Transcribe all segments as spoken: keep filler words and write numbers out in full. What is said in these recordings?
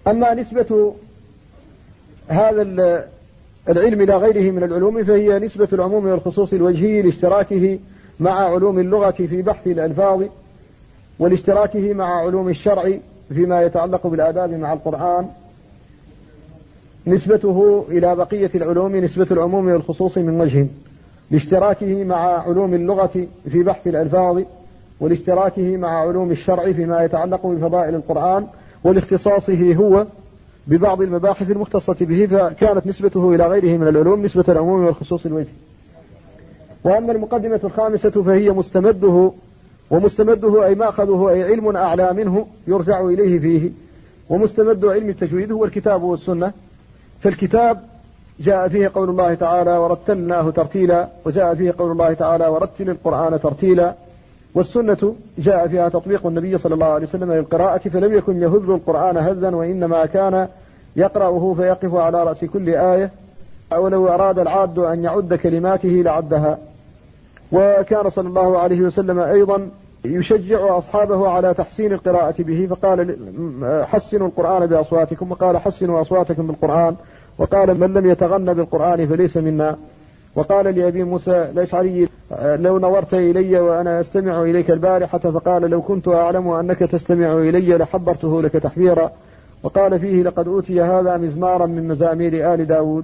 أما نسبة هذا العلم إلى غيره من العلوم فهي نسبة العموم والخصوص الوجهي لاشتراكه مع علوم اللغة في بحث الألفاظ، والاشتراكه مع علوم الشرع فيما يتعلق بالآداب مع القرآن. نسبته إلى بقية العلوم نسبة العموم والخصوص من وجه، لاشتراكه مع علوم اللغة في بحث الألفاظ، والاشتراكه مع علوم الشرع فيما يتعلق بفضائل القرآن، ولاختصاصه هو ببعض المباحث المختصة به، فكانت نسبته إلى غيره من العلوم نسبة العموم والخصوص الوجه. وأما المقدمة الخامسة فهي مستمده، ومستمده أي مأخذه أي علم أعلى منه يرجع إليه فيه. ومستمد علم التجويد هو الكتاب والسنة، فالكتاب جاء فيه قول الله تعالى ورتلناه ترتيلا، وجاء فيه قول الله تعالى ورتل القرآن ترتيلا. والسنة جاء فيها تطبيق النبي صلى الله عليه وسلم للقراءة، فلم يكن يهذ القرآن هذا، وإنما كان يقرأه فيقف على رأس كل آية، أو لو أراد العاد أن يعد كلماته لعدها. وكان صلى الله عليه وسلم أيضا يشجع أصحابه على تحسين القراءة به، فقال حسنوا القرآن بأصواتكم، وقال حسنوا أصواتكم بالقرآن، وقال من لم يتغن بالقرآن فليس منا. وقال لأبي موسى الأشعري لو نظرت إلي وأنا أستمع إليك البارحة، فقال لو كنت أعلم أنك تستمع إلي لحبرته لك تحبيرا. وقال فيه لقد أوتي هذا مزمارا من مزامير آل داود.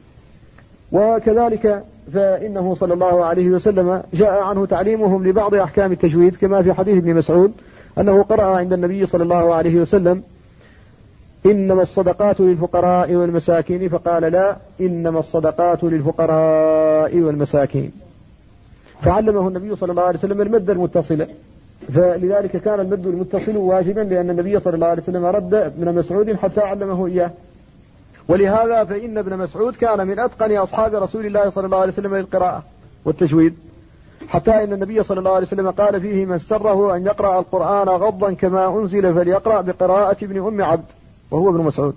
وكذلك فإنه صلى الله عليه وسلم جاء عنه تعليمهم لبعض أحكام التجويد، كما في حديث ابن مسعود أنه قرأ عند النبي صلى الله عليه وسلم إنما الصدقات للفقراء والمساكين، فقال لا، إنما الصدقات للفقراء والمساكين، فعلمه النبي صلى الله عليه وسلم المد المتصل. فلذلك كان المد المتصل واجبا، لأن النبي صلى الله عليه وسلم رد ابن مسعود حتى علمه إياه. ولهذا فإن ابن مسعود كان من أتقن أصحاب رسول الله صلى الله عليه وسلم للقراءة والتجويد، حتى إن النبي صلى الله عليه وسلم قال فيه من سره أن يقرأ القرآن غضا كما أنزل فليقرأ بقراءة ابن أم عبد، وهو ابن مسعود.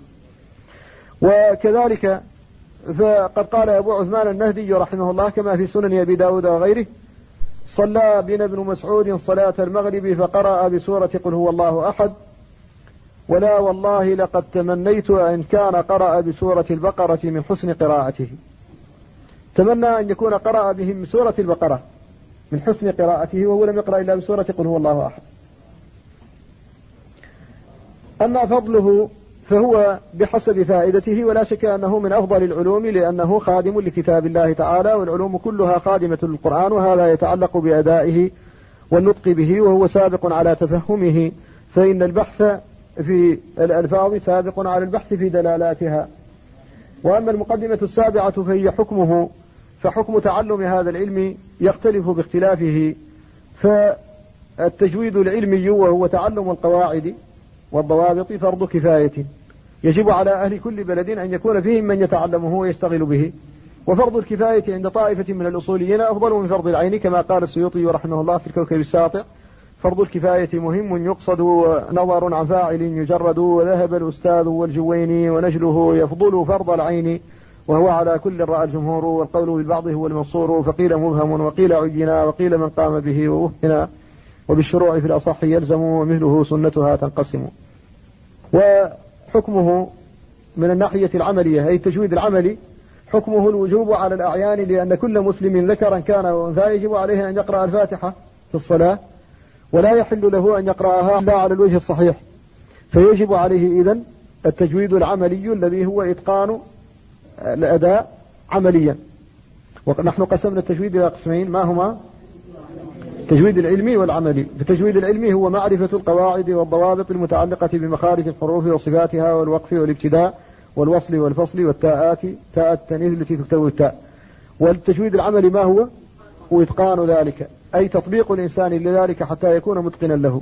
وكذلك فقد قال أبو عثمان النهدي رحمه الله كما في سنن أبي داود وغيره صلى بنا ابن مسعود صلاة المغرب فقرأ بسورة قل هو الله أحد، ولا والله لقد تمنيت أن كان قرأ بسورة البقرة من حسن قراءته. تمنى أن يكون قرأ بهم سورة البقرة من حسن قراءته، وهو لم يقرأ إلا بسورة قل هو الله أحد. أما فضله فهو بحسب فائدته، ولا شك أنه من أفضل العلوم، لأنه خادم لكتاب الله تعالى، والعلوم كلها خادمة للقرآن، وهذا يتعلق بأدائه والنطق به، وهو سابق على تفهمه، فإن البحث في الألفاظ سابق على البحث في دلالاتها. وأما المقدمة السابعة فهي حكمه، فحكم تعلم هذا العلم يختلف باختلافه. فالتجويد العلمي وهو تعلم القواعد والضوابط فرض كفاية، يجب على أهل كل بلد أن يكون فيهم من يتعلمه ويشتغل به. وفرض الكفاية عند طائفة من الأصوليين أفضل من فرض العين، كما قال السيوطي رحمه الله في الكوكب الساطع: فرض الكفاية مهم يقصد نظر عن فاعل يجرد، وذهب الأستاذ والجويني ونجله يفضل فرض العين، وهو على كل رأى الجمهور، والقول بالبعض هو المنصور، فقيل مبهم وقيل عينا وقيل من قام به ووهنا، وبالشروع في الأصح يلزم ومثله سنتها تنقسم. وحكمه من الناحية العملية أي التجويد العملي حكمه الوجوب على الأعيان، لأن كل مسلم ذكرا كان وأنثى يجب عليه أن يقرأ الفاتحة في الصلاة، ولا يحل له أن يقرأها إلا على الوجه الصحيح، فيجب عليه إذن التجويد العملي الذي هو إتقان الأداء عمليا. ونحن قسمنا التجويد إلى قسمين، ما هما؟ التجويد العلمي والعملي. التجويد العلمي هو معرفة القواعد والضوابط المتعلقة بمخارج الحروف وصفاتها والوقف والابتداء والوصل والفصل والتاءات، تاء التانيث التي تكتب التاء. والتجويد العملي ما هو؟ وإتقان ذلك، أي تطبيق الإنسان لذلك حتى يكون متقنا له.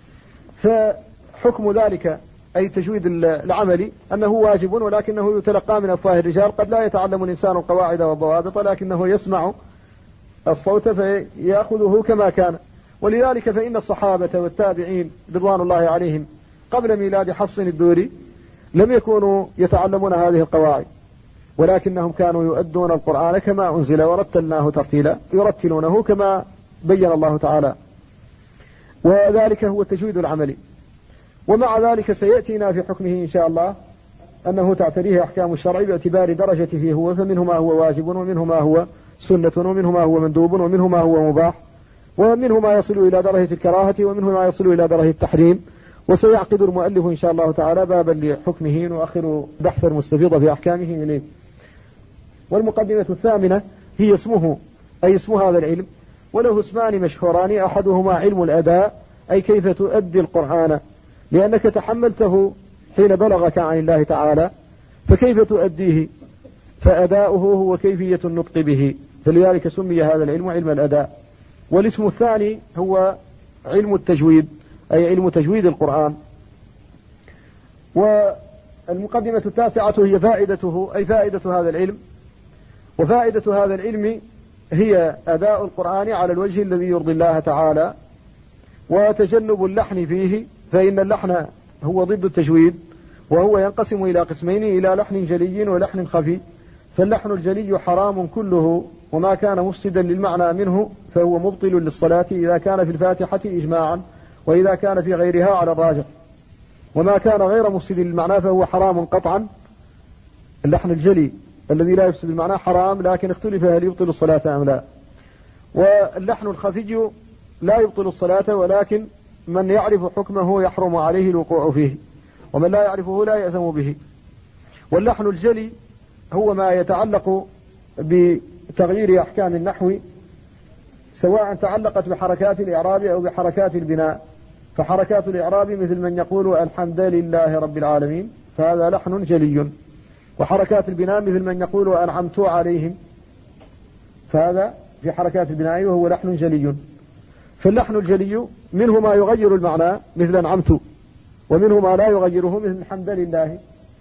فحكم ذلك أي التجويد العملي أنه واجب، ولكنه يتلقى من أفواه الرجال. قد لا يتعلم الإنسان القواعد والضوابط، لكنه يسمع الصوت فيأخذه كما كان. ولذلك فإن الصحابة والتابعين رضوان الله عليهم قبل ميلاد حفص الدوري لم يكونوا يتعلمون هذه القواعد، ولكنهم كانوا يؤدون القرآن كما أنزل ورتلناه ترتيلا، يرتلونه كما بين الله تعالى، وذلك هو التجويد العملي. ومع ذلك سيأتينا في حكمه إن شاء الله أنه تعتريه أحكام الشرع باعتبار درجته هو، فمنه ما هو واجب ومنه ما هو سنة ومنه ما هو مندوب ومنه ما هو مباح ومنه ما يصل إلى درجة الكراهة ومنه ما يصل إلى درجة التحريم. وسيعقد المؤلف إن شاء الله تعالى بابا لحكمه نؤخر بحثا مستفيضا في أحكامه إليه. والمقدمة الثامنة هي اسمه، أي اسم هذا العلم، وله اسمان مشهوران، أحدهما علم الأداء، أي كيف تؤدي القرآن، لأنك تحملته حين بلغك عن الله تعالى، فكيف تؤديه؟ فأداؤه هو كيفية النطق به، فلذلك سمي هذا العلم علم الأداء. والاسم الثاني هو علم التجويد، أي علم تجويد القرآن. والمقدمة التاسعة هي فائدته، أي فائدة هذا العلم. وفائدة هذا العلم هي أداء القرآن على الوجه الذي يرضي الله تعالى، وتجنب اللحن فيه، فإن اللحن هو ضد التجويد، وهو ينقسم إلى قسمين، إلى لحن جلي ولحن خفي. فاللحن الجلي حرام كله، وما كان مفسدا للمعنى منه فهو مبطل للصلاة إذا كان في الفاتحة إجماعا، وإذا كان في غيرها على الراجح. وما كان غير مفسد للمعنى فهو حرام قطعا. اللحن الجلي الذي لا يفسد المعنى حرام، لكن اختلف هل يبطل الصلاة أم لا. واللحن الخفي لا يبطل الصلاة، ولكن من يعرف حكمه يحرم عليه الوقوع فيه، ومن لا يعرفه لا يأثم به. واللحن الجلي هو ما يتعلق بتغيير أحكام النحو، سواء تعلقت بحركات الإعراب أو بحركات البناء. فحركات الإعراب مثل من يقول الحمد لله رب العالمين، فهذا لحن جلي. وحركات البناء مثل من يقول أنعمت عليهم، فهذا في حركات البناء وهو لحن جلي. فاللحن الجلي منه ما يغير المعنى مثل أنعمت، ومنه ما لا يغيره مثل الحمد لله،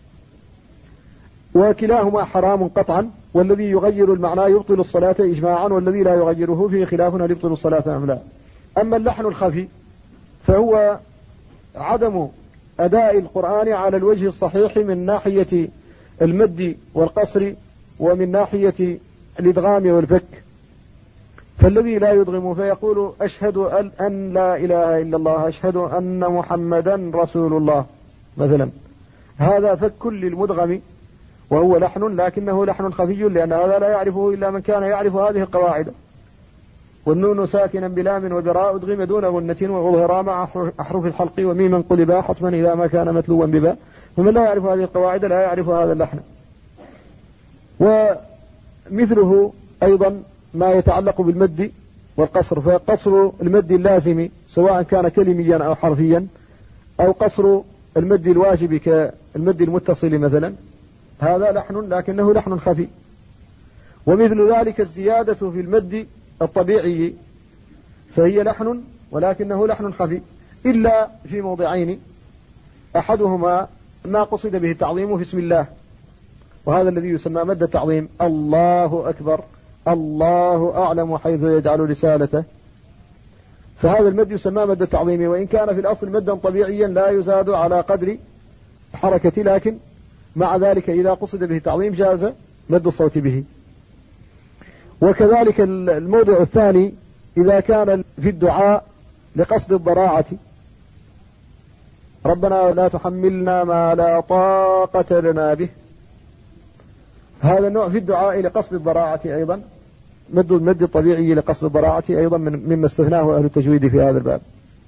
وكلاهما حرام قطعا. والذي يغير المعنى يبطل الصلاة إجماعا، والذي لا يغيره فيه خلاف هل يبطل الصلاة أم لا. أما اللحن الخفي فهو عدم أداء القرآن على الوجه الصحيح من ناحية المد والقصر، ومن ناحية الإدغام والفك. فالذي لا يدغم فيقول أشهد أن لا إله إلا الله، أشهد أن محمدا رسول الله مثلا، هذا فك للمدغم، وهو لحن لكنه لحن خفي، لأن هذا لا يعرفه إلا من كان يعرف هذه القواعد. والنون ساكنا بلام وبراء أدغم دون غنة وغظهرا مع أحرف الحلق وميما قلبا حتما إذا ما كان متلوا بباء. ومن لا يعرف هذه القواعد لا يعرف هذا اللحن. ومثله أيضا ما يتعلق بالمد والقصر، فقصر المد اللازم سواء كان كلميا أو حرفيا، أو قصر المد الواجب كالمد المتصل مثلا، هذا لحن لكنه لحن خفي. ومثل ذلك الزيادة في المد الطبيعي، فهي لحن ولكنه لحن خفي، إلا في موضعين، أحدهما ما قصد به التعظيم في اسم الله، وهذا الذي يسمى مد التعظيم، الله أكبر، الله أعلم حيث يجعل رسالته، فهذا المد يسمى مد التعظيم، وإن كان في الأصل مدا طبيعيا لا يزاد على قدر الحركة، لكن مع ذلك إذا قصد به التعظيم جاز مد الصوت به. وكذلك الموضع الثاني إذا كان في الدعاء لقصد الضراعة، ربنا لا تحملنا ما لا طاقة لنا به، هذا النوع في الدعاء لقصد الضراعة أيضا، مد المد الطبيعي لقصد الضراعة أيضا مما استثناه أهل التجويد في هذا الباب.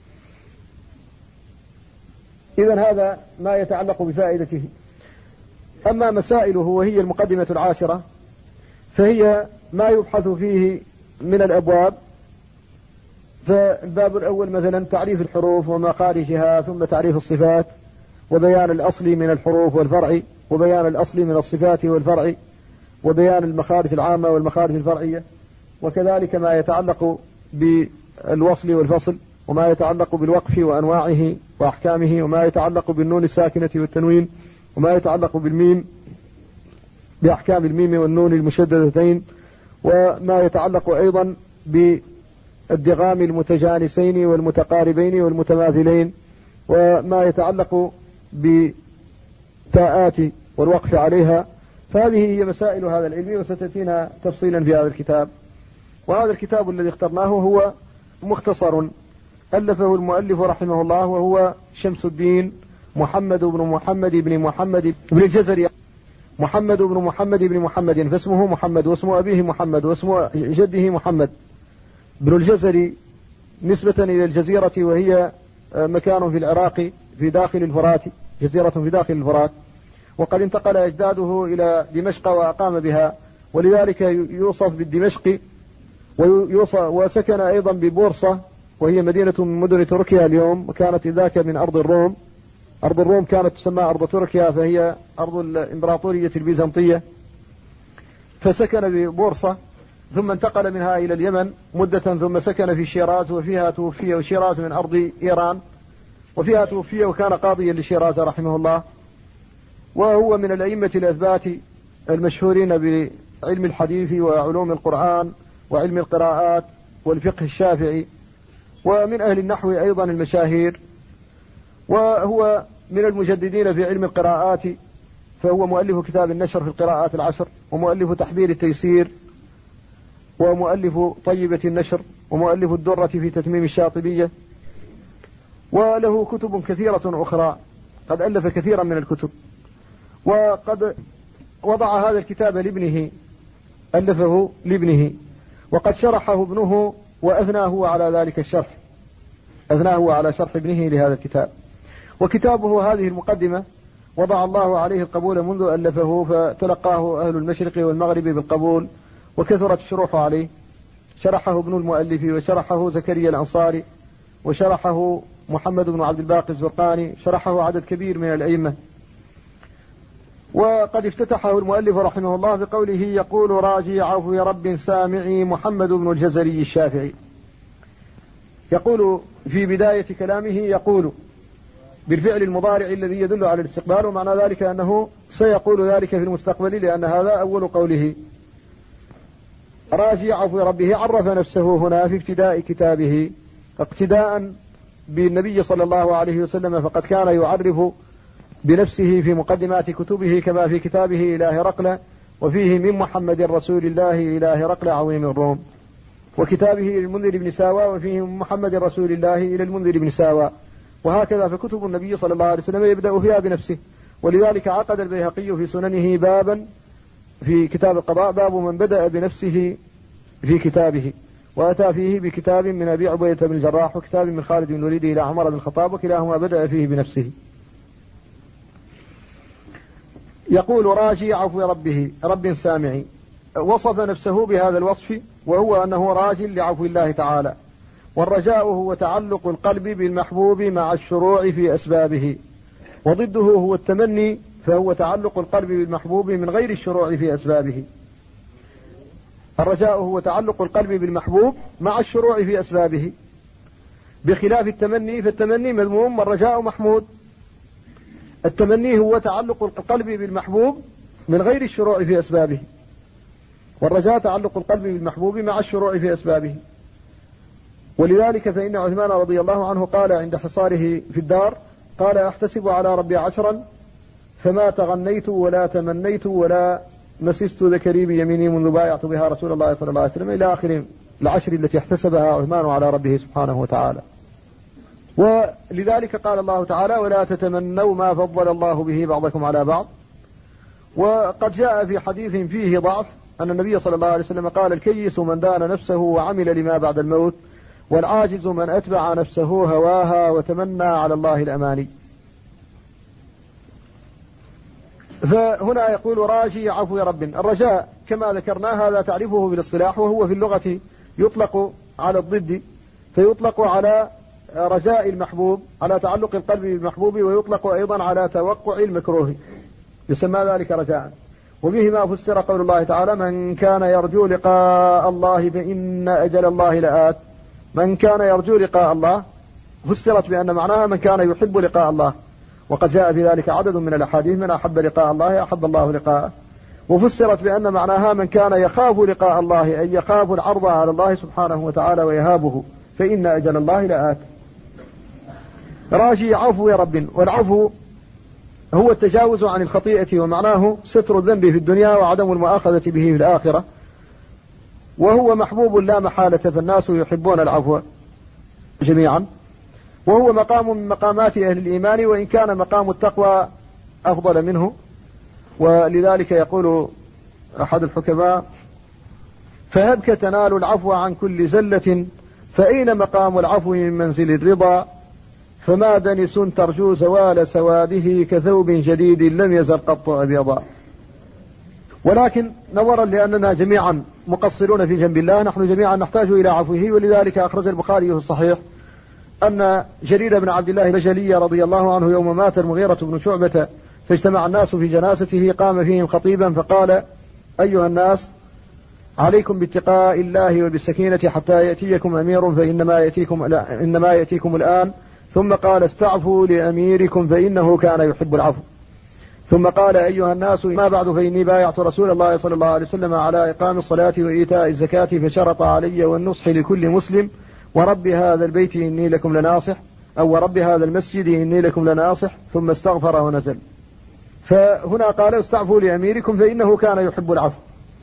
إذن هذا ما يتعلق بفائدته. أما مسائله وهي المقدمة العاشرة فهي ما يبحث فيه من الأبواب. فالباب الأول مثلا تعريف الحروف ومخارجها، ثم تعريف الصفات، وبيان الأصل من الحروف والفرع، وبيان الأصل من الصفات والفرع، وبيان المخارج العامة والمخارج الفرعية، وكذلك ما يتعلق بالوصل والفصل، وما يتعلق بالوقف وأنواعه وأحكامه، وما يتعلق بالنون الساكنة والتنوين، وما يتعلق بالميم بأحكام الميم والنون المشددتين، وما يتعلق أيضا بالدغام المتجانسين والمتقاربين والمتماثلين، وما يتعلق بتاءات والوقف عليها. فهذه هي مسائل هذا العلم، وستأتينا تفصيلا في هذا الكتاب. وهذا الكتاب الذي اخترناه هو مختصر ألفه المؤلف رحمه الله، وهو شمس الدين محمد بن محمد بن محمد بن الجزري، محمد بن محمد بن محمد، فاسمه محمد واسم أبيه محمد واسم جده محمد بن الجزري، نسبة إلى الجزيرة، وهي مكان في العراق في داخل الفرات، جزيرة في داخل الفرات، وقد انتقل أجداده إلى دمشق وأقام بها، ولذلك يوصف بالدمشق، وسكن أيضا ببورصة، وهي مدينة من مدن تركيا اليوم، وكانت ذاك من أرض الروم. أرض الروم كانت تسمى أرض تركيا، فهي أرض الإمبراطورية البيزنطية، فسكن ببورصة، ثم انتقل منها إلى اليمن مدة، ثم سكن في شيراز، وفيها توفي، وشيراز من أرض إيران، وفيها توفي وكان قاضيا لشيراز رحمه الله. وهو من الأئمة الأثبات المشهورين بعلم الحديث وعلوم القرآن وعلم القراءات والفقه الشافعي، ومن أهل النحو أيضا المشاهير، وهو من المجددين في علم القراءات، فهو مؤلف كتاب النشر في القراءات العشر، ومؤلف تحبير التيسير، ومؤلف طيبة النشر، ومؤلف الدرة في تتميم الشاطبية، وله كتب كثيرة أخرى، قد ألف كثيرا من الكتب. وقد وضع هذا الكتاب لابنه، ألفه لابنه، وقد شرحه ابنه وأثناه على ذلك الشرح، أثناه على شرح ابنه لهذا الكتاب. وكتابه هذه المقدمة وضع الله عليه القبول منذ ألفه، فتلقاه أهل المشرق والمغرب بالقبول، وكثرت الشروح عليه. شرحه ابن المؤلف، وشرحه زكريا الأنصاري، وشرحه محمد بن عبد الباقي الزرقاني، شرحه عدد كبير من الأئمة. وقد افتتحه المؤلف رحمه الله بقوله: يقول راجي عفو رب سامعي محمد بن الجزري الشافعي. يقول في بداية كلامه، يقول بالفعل المضارع الذي يدل على الاستقبال، ومعنى ذلك أنه سيقول ذلك في المستقبل، لأن هذا أول قوله. راجي عفو ربه، عرف نفسه هنا في ابتداء كتابه اقتداء بالنبي صلى الله عليه وسلم، فقد كان يعرف بنفسه في مقدمات كتبه، كما في كتابه إلى هرقل، وفيه من محمد رسول الله إلى هرقل عظيم الروم، وكتابه إلى المنذر بن ساوى، وفيه من محمد رسول الله إلى المنذر بن ساوى، وهكذا فكتب النبي صلى الله عليه وسلم يبدأ فيها بنفسه. ولذلك عقد البيهقي في سننه بابا في كتاب القضاء، باب من بدأ بنفسه في كتابه، وأتى فيه بكتاب من أبي عبيدة بن الجراح، وكتاب من خالد بن الوليد إلى عمر بن الخطاب، وكلاهما بدأ فيه بنفسه. يقول راجي عفو ربه رب سامعي، وصف نفسه بهذا الوصف، وهو أنه راج لعفو الله تعالى. والرجاء هو تعلق القلب بالمحبوب مع الشروع في أسبابه، وضده هو التمني، فهو تعلق القلب بالمحبوب من غير الشروع في أسبابه. الرجاء هو تعلق القلب بالمحبوب مع الشروع في أسبابه، بخلاف التمني، فالتمني مذموم والرجاء محمود. التمني هو تعلق القلب بالمحبوب من غير الشروع في أسبابه، والرجاء تعلق القلب بالمحبوب مع الشروع في أسبابه. ولذلك فإن عثمان رضي الله عنه قال عند حصاره في الدار، قال: أحتسب على ربي عشرا فما تغنيت ولا تمنيت ولا مسست ذكري بيميني منذ بايعت بها رسول الله صلى الله عليه وسلم، إلى آخر العشر التي احتسبها عثمان على ربه سبحانه وتعالى. ولذلك قال الله تعالى: ولا تتمنوا ما فضل الله به بعضكم على بعض. وقد جاء في حديث فيه ضعف أن النبي صلى الله عليه وسلم قال: الكيس من دان نفسه وعمل لما بعد الموت، والعاجز من أتبع نفسه هواها وتمنى على الله الأماني. فهنا يقول راجي عفو رب. الرجاء كما ذكرنا هذا تعرفه بالاصطلاح، وهو في اللغة يطلق على الضد، فيطلق على رجاء المحبوب، على تعلق القلب بالمحبوب، ويطلق أيضا على توقع المكروه، يسمى ذلك رجاء. وبه ما فسر قول الله تعالى: من كان يرجو لقاء الله فإن أجل الله لآت. من كان يرجو لقاء الله فسرت بأن معناها من كان يحب لقاء الله، وقد جاء في ذلك عدد من الأحاديث: من أحب لقاء الله أحب الله لقاءه. وفسرت بأن معناها من كان يخاف لقاء الله، أي يخاف العرض على الله سبحانه وتعالى ويهابه، فإن أجل الله لآت. راجي عفو رب. والعفو هو التجاوز عن الخطيئة، ومعناه ستر الذنب في الدنيا وعدم المؤاخذة به في الآخرة، وهو محبوب لا محالة، فالناس يحبون العفو جميعا. وهو مقام من مقامات أهل الإيمان، وإن كان مقام التقوى أفضل منه. ولذلك يقول أحد الحكماء: فهبك تنال العفو عن كل زلة، فأين مقام العفو من منزل الرضا؟ فما دنس ترجو زوال سواده، كثوب جديد لم يزل قط أبيضا. ولكن نظرا لأننا جميعا مقصرون في جنب الله، نحن جميعا نحتاج إلى عفوه. ولذلك أخرج البخاري في الصحيح أن جرير بن عبد الله البجلي رضي الله عنه يوم مات المغيرة بن شعبة فاجتمع الناس في جنازته، قام فيهم خطيبا فقال: أيها الناس، عليكم باتقاء الله وبالسكينة حتى يأتيكم أمير فإنما يأتيكم, إنما يأتيكم الآن. ثم قال: استعفوا لأميركم فإنه كان يحب العفو. ثم قال: أيها الناس، ما بعد، فإني بايعت رسول الله صلى الله عليه وسلم على إقام الصلاة وإيتاء الزكاة، فشرط علي والنصح لكل مسلم، ورب هذا البيت إني لكم لناصح، أو ورب هذا المسجد إني لكم لناصح. ثم استغفر ونزل. فهنا قال: استعفوا لأميركم فإنه كان يحب العفو،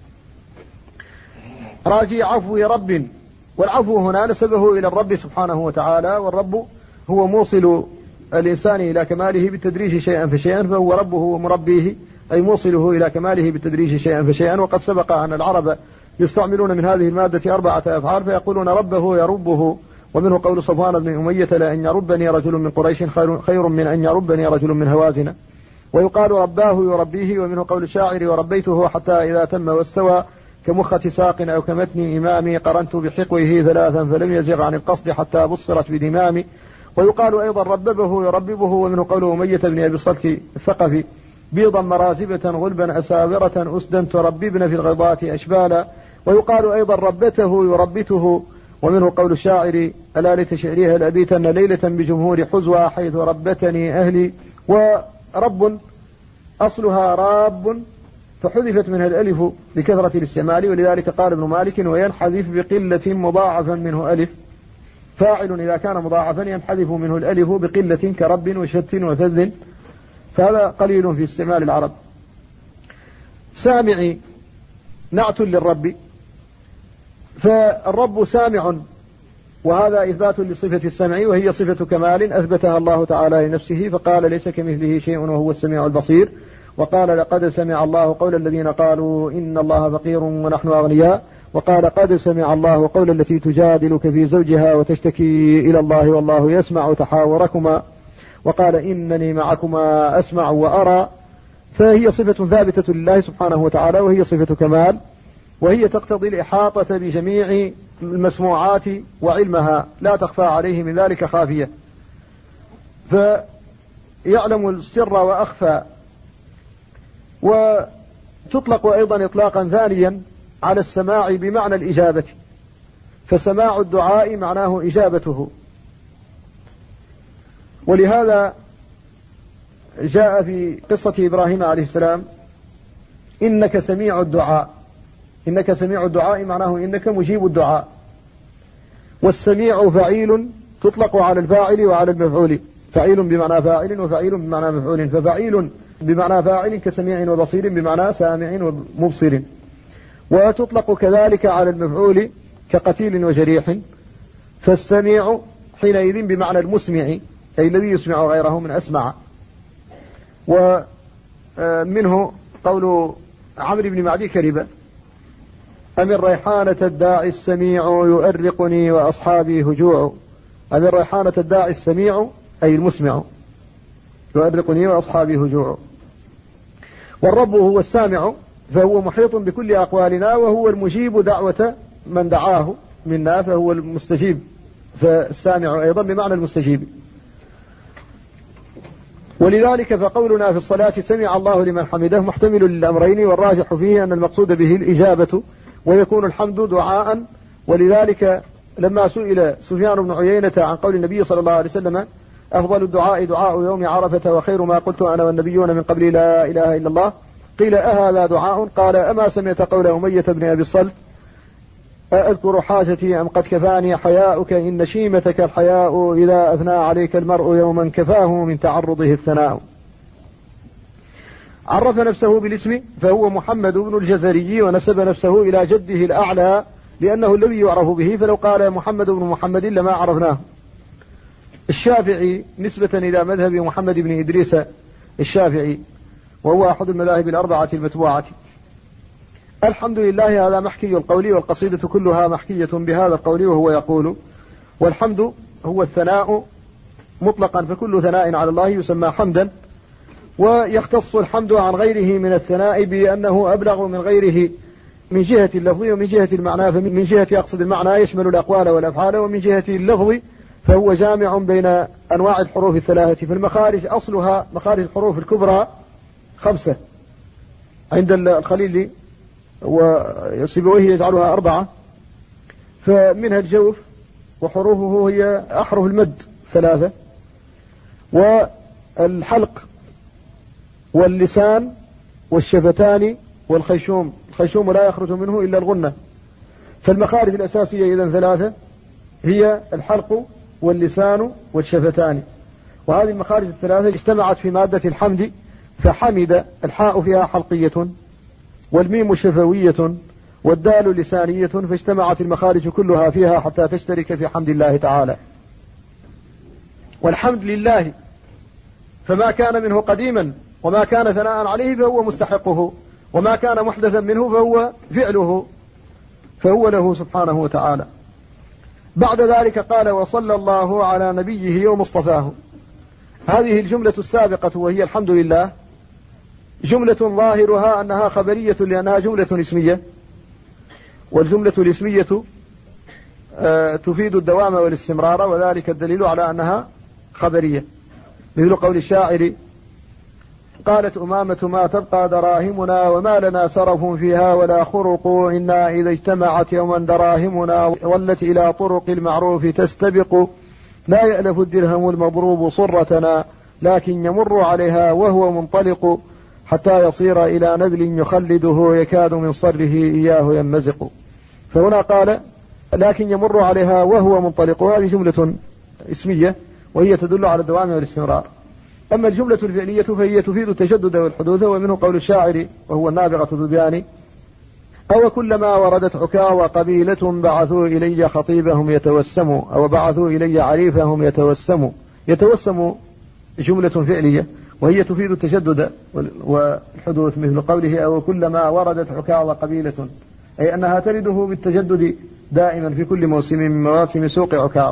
راجي عفو رب. والعفو هنا نسبه إلى الرب سبحانه وتعالى، والرب هو موصل الإنسان إلى كماله بالتدريج شيئا فشيئا، فهو ربه ومربيه، أي موصله إلى كماله بالتدريج شيئا فشيئا. وقد سبق أن العرب يستعملون من هذه المادة أربعة أفعال، فيقولون ربه يربه، ومنه قول صفوان بن أمية: لأن يربني رجل من قريش خير من أن يربني رجل من هوازن. ويقال رباه يربيه، ومنه قول الشاعر: وربيته حتى إذا تم واستوى، كمخة ساق أو كمتن إمامي، قرنت بحقوه ثلاثا فلم يزغ عن القصد حتى بصرت بدمامي. ويقال أيضا رببه يرببه، ومنه قول أمية بن أبي الصلت الثقفي: بيضا مرازبة غلبا أساورة أسدا ترببن في الغضاة أشبالا. ويقال أيضا ربته يربته، ومنه قول الشاعر: ألا ليت شعريها لأبيتن ليلة بجمهور حزوى حيث ربتني أهلي. ورب أصلها راب، فحذفت منها الألف لكثرة الاستعمال، ولذلك قال ابن مالك: وينحذف بقلة مضاعفا منه ألف. فاعل إذا كان مضاعفا ينحذف منه الألف بقلة، كرب وشت وفذ، فهذا قليل في استعمال العرب. سامعي نعت للرب، فالرب سامع، وهذا إثبات لصفة السمع، وهي صفة كمال أثبتها الله تعالى لنفسه، فقال: ليس كمثله شيء وهو السميع البصير. وقال: لقد سمع الله قول الذين قالوا إن الله فقير ونحن أغنياء. وقال: قد سمع الله قول التي تجادلك في زوجها وتشتكي إلى الله والله يسمع تحاوركما. وقال: إنني معكما أسمع وأرى. فهي صفة ثابتة لله سبحانه وتعالى، وهي صفة كمال، وهي تقتضي الإحاطة بجميع المسموعات وعلمها، لا تخفى عليه من ذلك خافية، فيعلم السر وأخفى. وتطلق أيضا إطلاقا ثانيا على السماع بمعنى الإجابة، فسماع الدعاء معناه إجابته. ولهذا جاء في قصة إبراهيم عليه السلام: إنك سميع الدعاء. إنك سميع الدعاء معناه إنك مجيب الدعاء. والسميع فعيل، تطلق على الفاعل وعلى المفعول، فعيل بمعنى فاعل وفعيل بمعنى مفعول، ففعيل بمعنى فاعل كسميع وبصير بمعنى سامع ومبصر. وتطلق كذلك على المفعول كقتيل وجريح، فالسميع حينئذ بمعنى المسمع، أي الذي يسمع غيره من أسمع. ومنه قول عمرو بن معدي كربة: أم الريحانة الداعي السميع يؤرقني وأصحابي هجوع. أم الريحانة الداعي السميع أي المسمع، يؤرقني وأصحابي هجوع. والرب هو السامع، فهو محيط بكل أقوالنا، وهو المجيب دعوة من دعاه منا، فهو المستجيب، فالسامع أيضا بمعنى المستجيب. ولذلك فقولنا في الصلاة سمع الله لمن حمده محتمل للأمرين، والراجح فيه أن المقصود به الإجابة، ويكون الحمد دعاء. ولذلك لما سئل سفيان بن عيينة عن قول النبي صلى الله عليه وسلم: أفضل الدعاء دعاء يوم عرفة وخير ما قلت أنا والنبيون من قبل لا إله إلا الله، قيل: أهذا دعاء؟ قال: أما سمعت قول أمية بن أبي الصلت: أذكر حاجتي أم قد كفاني حياؤك، إن شيمتك الحياء إذا أثنى عليك المرء يوما كفاه من تعرضه الثناء. عرف نفسه بالاسم، فهو محمد بن الجزري، ونسب نفسه إلى جده الأعلى لأنه الذي يعرف به، فلو قال محمد بن محمد لما عرفناه. الشافعي نسبة إلى مذهب محمد بن إدريس الشافعي، وهو أحد المذاهب الأربعة المتبوعة. الحمد لله هذا محكي القول، والقصيدة كلها محكية بهذا القول، وهو يقول: والحمد هو الثناء مطلقا، فكل ثناء على الله يسمى حمدا، ويختص الحمد عن غيره من الثناء بأنه أبلغ من غيره من جهة اللفظ ومن جهة المعنى. فمن جهة يقصد المعنى يشمل الأقوال والأفعال، ومن جهة اللفظ فهو جامع بين أنواع الحروف الثلاثة. فالمخارج أصلها مخارج الحروف الكبرى خمسة عند الخليل، وسيبويه يجعلها أربعة، فمنها الجوف، وحروفه هي أحرف المد ثلاثة، والحلق واللسان والشفتان والخيشوم. الخيشوم لا يخرج منه إلا الغنة. فالمخارج الأساسية إذن ثلاثة، هي الحلق واللسان والشفتان. وهذه المخارج الثلاثة اجتمعت في مادة الحمد، فحمد الحاء فيها حلقية، والميم شفوية، والدال لسانية، فاجتمعت المخارج كلها فيها حتى تشترك في حمد الله تعالى. والحمد لله، فما كان منه قديما وما كان ثناء عليه فهو مستحقه، وما كان محدثا منه فهو فعله، فهو له سبحانه وتعالى. بعد ذلك قال: وصلى الله على نبيه ومصطفاه. هذه الجملة السابقة وهي الحمد لله جملة ظاهرها أنها خبرية لأنها جملة اسمية، والجملة الاسمية تفيد الدوام والاستمرار، وذلك الدليل على أنها خبرية، مثل قول الشاعر: قالت أمامة ما تبقى دراهمنا وما لنا سرف فيها ولا خرق، إنا إذا اجتمعت يوما دراهمنا ولت إلى طرق المعروف تستبق، لا يألف الدرهم المضروب صرتنا لكن يمر عليها وهو منطلق، حتى يصير إلى نذل يخلده يكاد من صره إياه يمزق. فهنا قال: لكن يمر عليها وهو منطلق، وهذه جملة اسمية وهي تدل على الدوام والاستمرار. أما الجملة الفعلية فهي تفيد التجدد والحدوث، ومنه قول الشاعر وهو النابغة ذبيان: أو كلما وردت عكاظ قبيلة بعثوا إلي خطيبهم يتوسموا، أو بعثوا إلي عريفهم يتوسموا. يتوسم جملة فعلية وهي تفيد التجدد والحدوث، مثل قوله: أو كلما وردت عكاظ قبيلة، أي أنها ترده بالتجدد دائما في كل موسم من مواسم سوق عكاظ.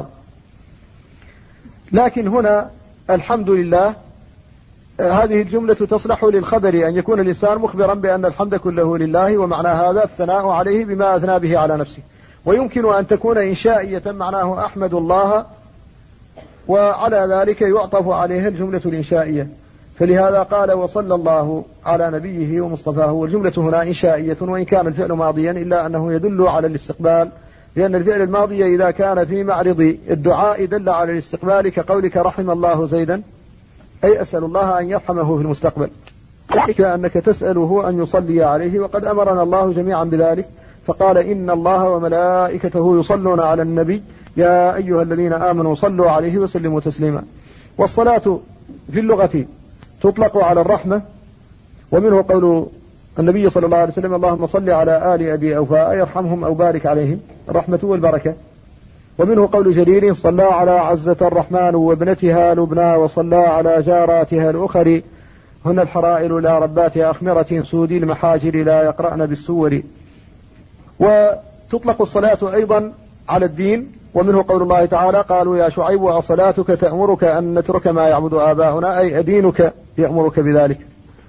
لكن هنا الحمد لله هذه الجملة تصلح للخبر، أن يكون الإنسان مخبرا بأن الحمد كله لله، ومعنى هذا الثناء عليه بما أثنى به على نفسه. ويمكن أن تكون إنشائية معناه أحمد الله، وعلى ذلك يعطف عليها الجملة الإنشائية، فلهذا قال: وصلى الله على نبيه ومصطفاه. والجملة هنا إنشائية، وإن كان الفعل ماضيا إلا أنه يدل على الاستقبال، لأن الفعل الماضي إذا كان في معرض الدعاء دل على الاستقبال، كقولك: رحم الله زيدا، أي أسأل الله أن يرحمه في المستقبل، كأنك تسأله أن يصلي عليه، وقد أمرنا الله جميعا بذلك، فقال: إن الله وملائكته يصلون على النبي يا أيها الذين آمنوا صلوا عليه وسلموا تسليما. والصلاة في اللغة تطلق على الرحمة، ومنه قول النبي صلى الله عليه وسلم: اللهم صل على آل أبي أوفاء، يرحمهم أو بارك عليهم، الرحمة والبركة. ومنه قول جرير: صلى على عزة الرحمن وابنتها لبنى، وصلى على جاراتها الأخر، هن الحرائر لا ربات أخمرة، سودي المحاجر لا يقرأن بالسور. وتطلق الصلاة أيضا على الدين، ومنه قول الله تعالى: قالوا يا شعيب أصلاتك تأمرك أن نترك ما يعبد آباؤنا، أي أدينك يأمرك بذلك.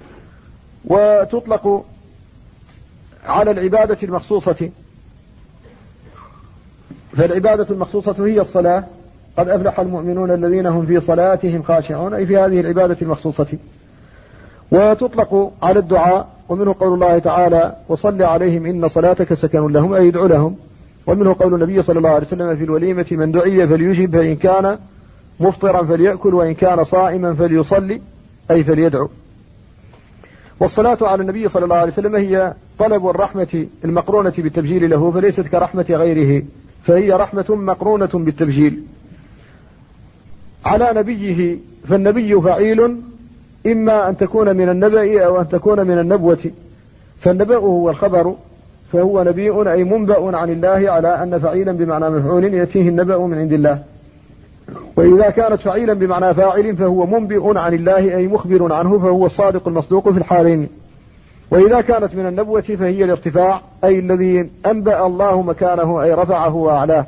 وتطلق على العبادة المخصوصة، فالعبادة المخصوصة هي الصلاة، قد أفلح المؤمنون الذين هم في صلاتهم خاشعون، أي في هذه العبادة المخصوصة. وتطلق على الدعاء، ومنه قول الله تعالى: وصل عليهم إن صلاتك سكن لهم، أي ادعو لهم. ومنه قول النبي صلى الله عليه وسلم في الوليمة: من دعي فليجب، فإن كان مفطرا فليأكل، وإن كان صائما فليصلي، أي فليدعو. والصلاة على النبي صلى الله عليه وسلم هي طلب الرحمة المقرونة بالتبجيل له، فليست كرحمة غيره، فهي رحمة مقرونة بالتبجيل. على نبيه، فالنبي فعيل، إما أن تكون من النبأ أو أن تكون من النبوة، فالنبأ هو الخبر، فهو نبي أي منبأ عن الله، على أن فعيلا بمعنى مفعول يأتيه النبأ من عند الله. وإذا كانت فعيلا بمعنى فاعل فهو منبئ عن الله أي مخبر عنه، فهو الصادق المصدوق في الحالين. وإذا كانت من النبوة فهي الارتفاع، أي الذي أنبأ الله مكانه أي رفعه وأعلاه.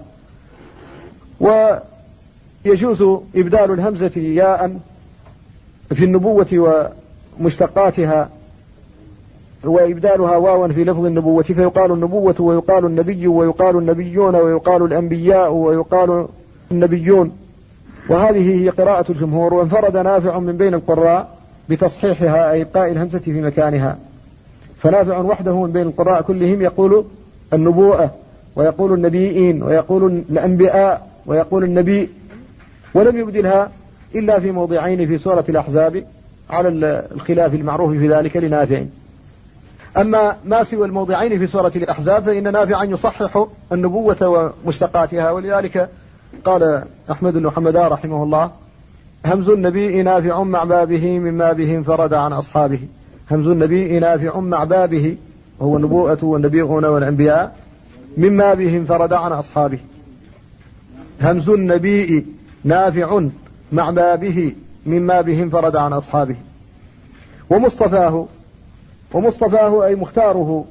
ويجوز إبدال الهمزة ياء في النبوة ومشتقاتها، وإبدالها واوا في لفظ النبوة، فيقال النبوة ويقال النبي ويقال النبيون ويقال الأنبياء ويقال النبيون. وهذه هي قراءة الجمهور. وانفرد نافع من بين القراء بتصحيحها أي إبقاء الهمزة في مكانها، فنافع وحده من بين القراء كلهم يقول النبوءة ويقول النبيين ويقول الأنبياء ويقول النبي، ولم يبدلها إلا في موضعين في سورة الأحزاب على الخلاف المعروف في ذلك لنافع. أما ما سوى الموضعين في سورة الأحزاب فإن نافعا يصحح النبوة ومشتقاتها، ولذلك قال أحمد بن حمدان رحمه الله: همز النبي نافع مع بابه مما به انفرد عن أصحابه. همز النبي نافع مع بابه وهو النبوءة والنبيون والأنبياء مما به انفرد عن أصحابه. همز النبي نافع مع بابه مما به انفرد عن أصحابه. ومصطفاه ومصطفاه أي مختاره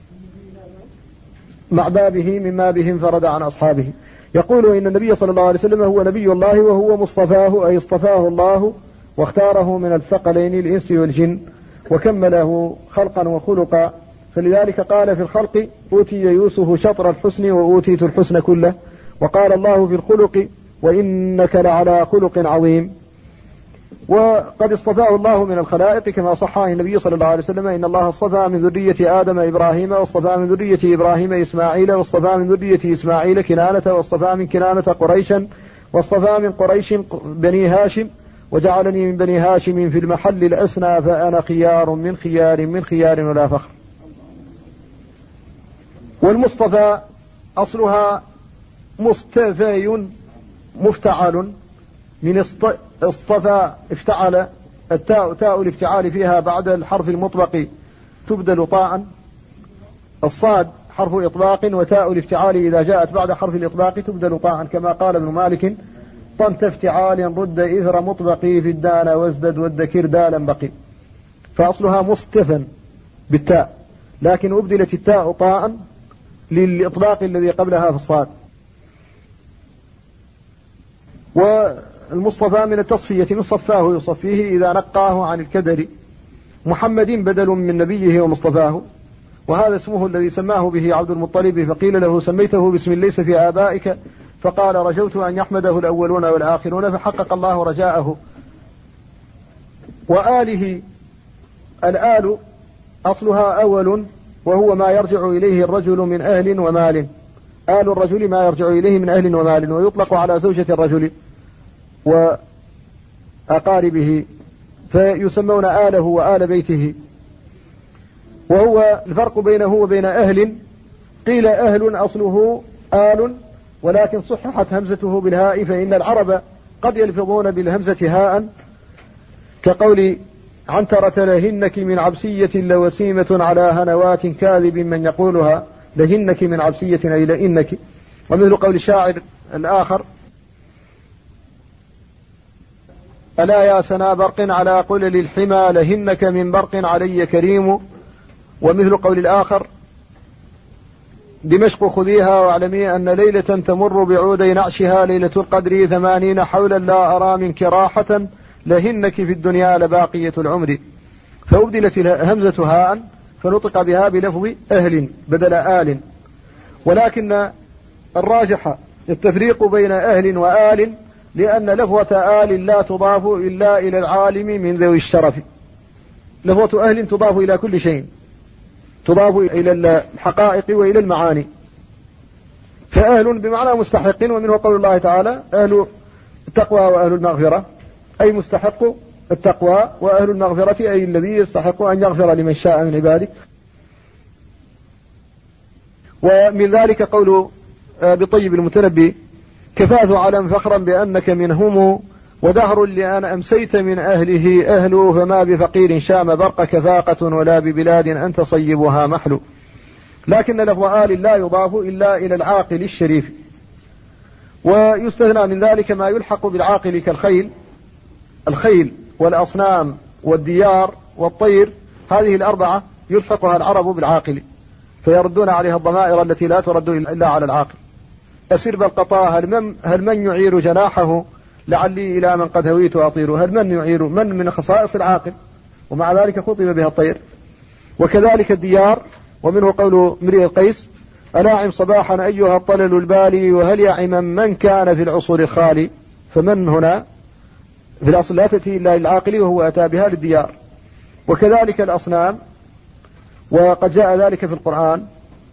مع بابه مما به انفرد عن أصحابه. يقول إن النبي صلى الله عليه وسلم هو نبي الله وهو مصطفاه أي اصطفاه الله واختاره من الثقلين الإنس والجن وكمله خلقا وخلقا، فلذلك قال في الخلق: أوتي يوسف شطر الحسن وأوتيت الحسن كله. وقال الله في الخلق: وإنك لعلى خلق عظيم. وقد اصطفاه الله من الخلائق كما صح عن النبي صلى الله عليه وسلم: إن الله اصطفى من ذرية آدم إبراهيم، واصطفى من ذرية إبراهيم إسماعيل، واصطفى من ذرية إسماعيل كنانة، واصطفى من كنانة قريشا، واصطفى من قريش بني هاشم، وجعلني من بني هاشم في المحل الأسنى، فأنا خيار من خيار من خيار ولا فخر. والمصطفى أصلها مصطفى مفتعل من اصطفى افتعل، التاء تاء الافتعال فيها بعد الحرف المطبق تبدل طاء، الصاد حرف إطباق، وتاء الافتعال إذا جاءت بعد حرف الإطباق تبدل طاء، كما قال ابن مالك: طنت افتعال رد إثر مطبقي في الدان وازدد والذكر دالا بقي. فأصلها مصطفى بالتاء، لكن أبدلت التاء طاء للإطباق الذي قبلها في الصاد. والمصطفى من التصفية من صفاه يصفيه إذا نقاه عن الكدر. محمد بدل من نبيه ومصطفاه، وهذا اسمه الذي سماه به عبد المطلب، فقيل له: سميته باسم ليس في آبائك؟ فقال: رجوت أن يحمده الأولون والآخرون، فحقق الله رجاءه. وآله الآل أصلها أول، وهو ما يرجع إليه الرجل من أهل ومال. آل الرجل ما يرجع إليه من أهل ومال، ويطلق على زوجة الرجل وأقاربه، فيسمون آله وآل بيته. وهو الفرق بينه وبين أهل، قيل أهل أصله آل، ولكن صححت همزته بالهاء، فإن العرب قد يلفظون بالهمزة هاء، كقول عنترة: لهنك من عبسية لوسيمة على هنوات كاذب من يقولها. لهنك من عبسية أي لإنك. ومثل قول الشاعر الآخر: ألا يا سنا برق على قلل الحمى لهنك من برق علي كريم. ومثل قول الآخر: دمشق خذيها واعلمي أن ليلة تمر بعودي نعشها ليلة القدر ثمانين حولا لا أرى منك راحة لهنك في الدنيا لباقية العمر. فأبدلت همزة هاء فنطق بها بلفظ أهل بدل آل، ولكن الراجح التفريق بين أهل وآل، لأن لفظة آل لا تضاف إلا إلى العالم من ذوي الشرف. لفظة أهل تضاف إلى كل شيء، تضاف إلى الحقائق وإلى المعاني. فأهل بمعنى مستحق، ومنه قول الله تعالى: أهل التقوى وأهل المغفرة، أي مستحق التقوى، وأهل المغفرة أي الذي يستحق أن يغفر لمن شاء من عباده. ومن ذلك قول بطيب المتنبي: كفاث علم فخرا بأنك منهم ودهر لأن أمسيت من أهله أهل، فما بفقير شام برق كفاقة ولا ببلاد أنت صيبها محل. لكن لفظ آل لا يضاف إلا إلى العاقل الشريف. ويستثنى من ذلك ما يلحق بالعاقل كالخيل الخيل والأصنام والديار والطير، هذه الأربعة يلحقها العرب بالعاقل فيردون عليها الضمائر التي لا ترد إلا على العاقل. أسرب القطاع هل من, هل من يعير جناحه لعلي إلى من قد هويت أطير، هل من يعير من من خصائص العاقل، ومع ذلك خطب بها الطير. وكذلك الديار، ومنه قول امرئ القيس ألاعم صباحا أيها الطلل البالي وهل يعم من كان في العصور الخالي، فمن هنا في الأصل لا تأتي إلا للعاقل وهو أتى بها للديار. وكذلك الأصنام، وقد جاء ذلك في القرآن،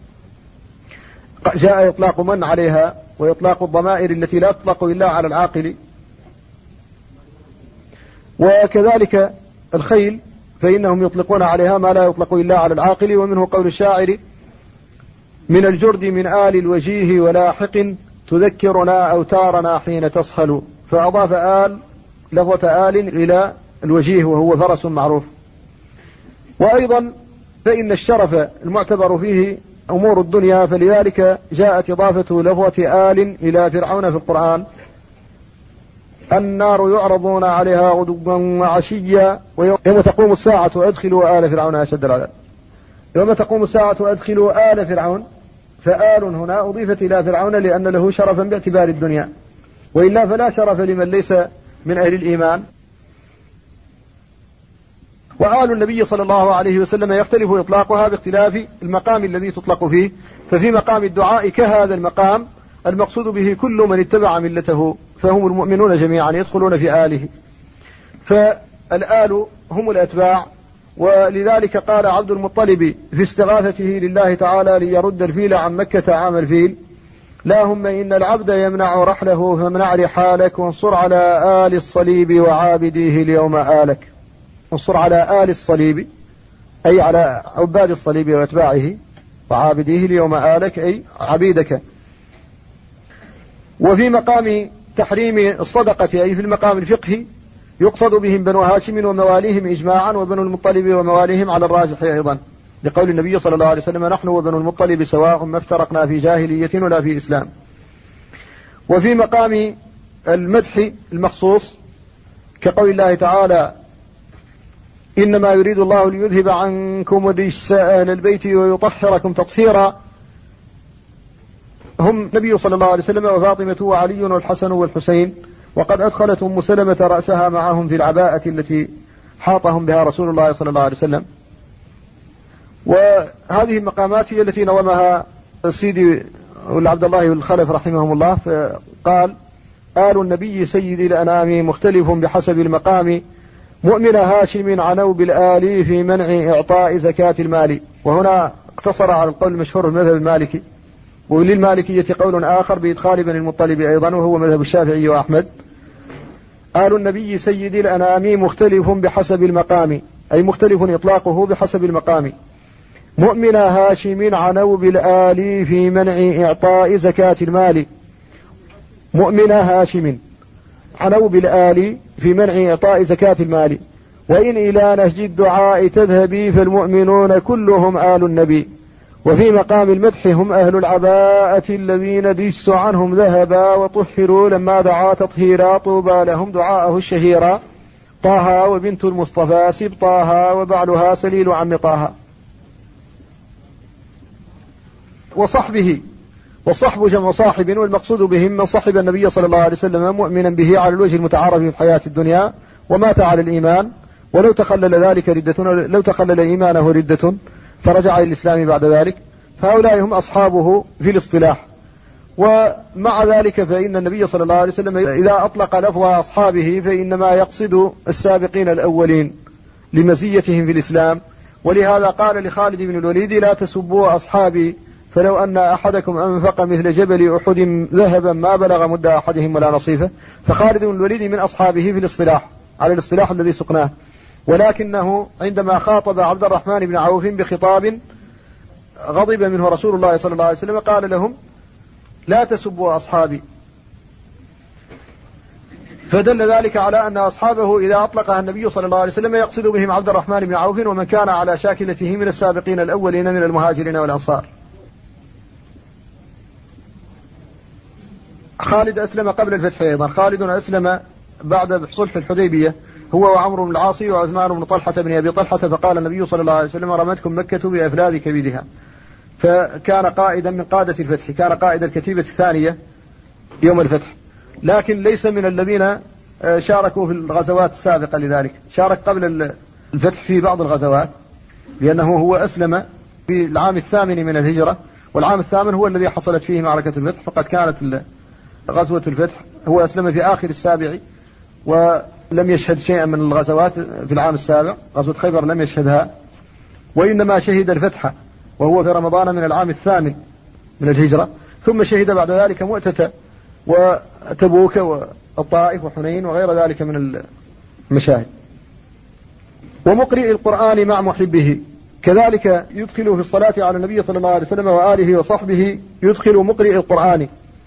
جاء إطلاق من عليها وإطلاق الضمائر التي لا تطلق إلا على العاقل. وكذلك الخيل فإنهم يطلقون عليها ما لا يطلق إلا على العاقل، ومنه قول الشاعر من الجرد من آل الوجيه ولاحق تذكرنا أوتارنا حين تصحل، فأضاف آل لفظة آل إلى الوجيه وهو فرس معروف. وأيضا فإن الشرف المعتبر فيه أمور الدنيا، فلذلك جاءت إضافة لفظة آل إلى فرعون في القرآن. النار يعرضون عليها غدوا وعشيا ويوم تقوم الساعة أدخلوا آل فرعون أشد العذاب. يوم تقوم الساعة أدخلوا آل فرعون، فآل هنا أضيفت إلى فرعون لأن له شرفا باعتبار الدنيا، وإلا فلا شرف لمن ليس من أهل الإيمان. وآل النبي صلى الله عليه وسلم يختلف إطلاقها باختلاف المقام الذي تطلق فيه، ففي مقام الدعاء كهذا المقام المقصود به كل من اتبع ملته فهم المؤمنون جميعا يدخلون في آله، فالآل هم الأتباع. ولذلك قال عبد المطلب في استغاثته لله تعالى ليرد الفيل عن مكة عام الفيل اللهم إن العبد يمنع رحله فامنع رحالك وانصر على آل الصليب وعابديه اليوم آلك. انصر على آل الصليب أي على عباد الصليب وأتباعه، وعابديه اليوم آلك أي عبيدك. وفي مقام تحريم الصدقة أي في المقام الفقهي يقصد بهم بنو هاشم ومواليهم إجماعا، وبنو المطلب ومواليهم على الراجح أيضا، لقول النبي صلى الله عليه وسلم نحن وبنو المطلب سواء ما افترقنا في جاهلية ولا في إسلام. وفي مقام المدح المخصوص كقول الله تعالى إنما يريد الله ليذهب عنكم الرجس أهل البيت ويطهركم تطهيرا، هم النبي صلى الله عليه وسلم وفاطمة وعلي والحسن والحسين، وقد أدخلت أم سلمة رأسها معهم في العباءة التي حاطهم بها رسول الله صلى الله عليه وسلم. وهذه المقامات هي التي نظمها السيدي عبد الله الخلف رحمهم الله، فقال آل النبي سيد الأنام مختلف بحسب المقام مؤمن هاشم عنوا بالآل في منع إعطاء زكاة المال. وهنا اقتصر على القول المشهور المذهب المالكي، وللمالكية قول آخر بإدخال بني المطلب أيضا وهو مذهب الشافعي وأحمد. آل النبي سيد الأنام مختلف بحسب المقام أي مختلف إطلاقه بحسب المقام مؤمن هاشم عنوا بالآل في منع إعطاء زكاة المال. مؤمن هاشم عنوا بالآل في منع إعطاء زكاة المال، وإن إلى نهج الدعاء تذهبي فالمؤمنون كلهم آل النبي. وفي مقام المدح هم أهل العباءة الذين دس عنهم ذهبا وطهروا لما دعا تطهيرا طوبى لهم دعاءه الشهيرا طه وبنت المصطفى سبطاها وبعلها سليل عم طه. وصحبه، والصحب جمع صاحب، والمقصود بهم من صحب النبي صلى الله عليه وسلم مؤمنا به على الوجه المتعارف في الحياة الدنيا ومات على الإيمان، ولو تخلل ذلك ردة لو تخلل إيمانه ردة فرجع إلى الإسلام بعد ذلك، فهؤلاء هم أصحابه في الاصطلاح. ومع ذلك فإن النبي صلى الله عليه وسلم إذا أطلق لفظ أصحابه فإنما يقصد السابقين الأولين لمزيتهم في الإسلام. ولهذا قال لخالد بن الوليد لا تسبوا أصحابي فلو أن أحدكم أنفق مثل جبل أحد ذهبا ما بلغ مد أحدهم ولا نصيفه. فخالد بن الوليد من أصحابه في الاصطلاح على الاصطلاح الذي سقناه، ولكنه عندما خاطب عبد الرحمن بن عوف بخطاب غضب منه رسول الله صلى الله عليه وسلم قال لهم لا تسبوا أصحابي، فدل ذلك على أن أصحابه إذا أطلقها النبي صلى الله عليه وسلم يقصد بهم عبد الرحمن بن عوف ومن كان على شاكلته من السابقين الأولين من المهاجرين والأنصار. خالد أسلم قبل الفتح أيضا. خالد أسلم بعد صلح الحديبية هو وعمرو بن العاص وعثمان بن طلحة بن أبي طلحة، فقال النبي صلى الله عليه وسلم رمتكم مكة بأفلاذ كبدها، فكان قائدا من قادة الفتح، كان قائد الكتيبة الثانية يوم الفتح، لكن ليس من الذين شاركوا في الغزوات السابقة، لذلك شارك قبل الفتح في بعض الغزوات، لأنه هو أسلم في العام الثامن من الهجرة، والعام الثامن هو الذي حصلت فيه معركة الفتح، فقد كانت غزوة الفتح هو أسلم في آخر السابع، ولم يشهد شيئا من الغزوات في العام السابع، غزوة خيبر لم يشهدها، وإنما شهد الفتح وهو في رمضان من العام الثامن من الهجرة، ثم شهد بعد ذلك مؤتة وتبوك والطائف وحنين وغير ذلك من المشاهد. ومقرئ القرآن مع محبه، كذلك يدخل في الصلاة على النبي صلى الله عليه وسلم وآله وصحبه يدخل مقرئ القرآن.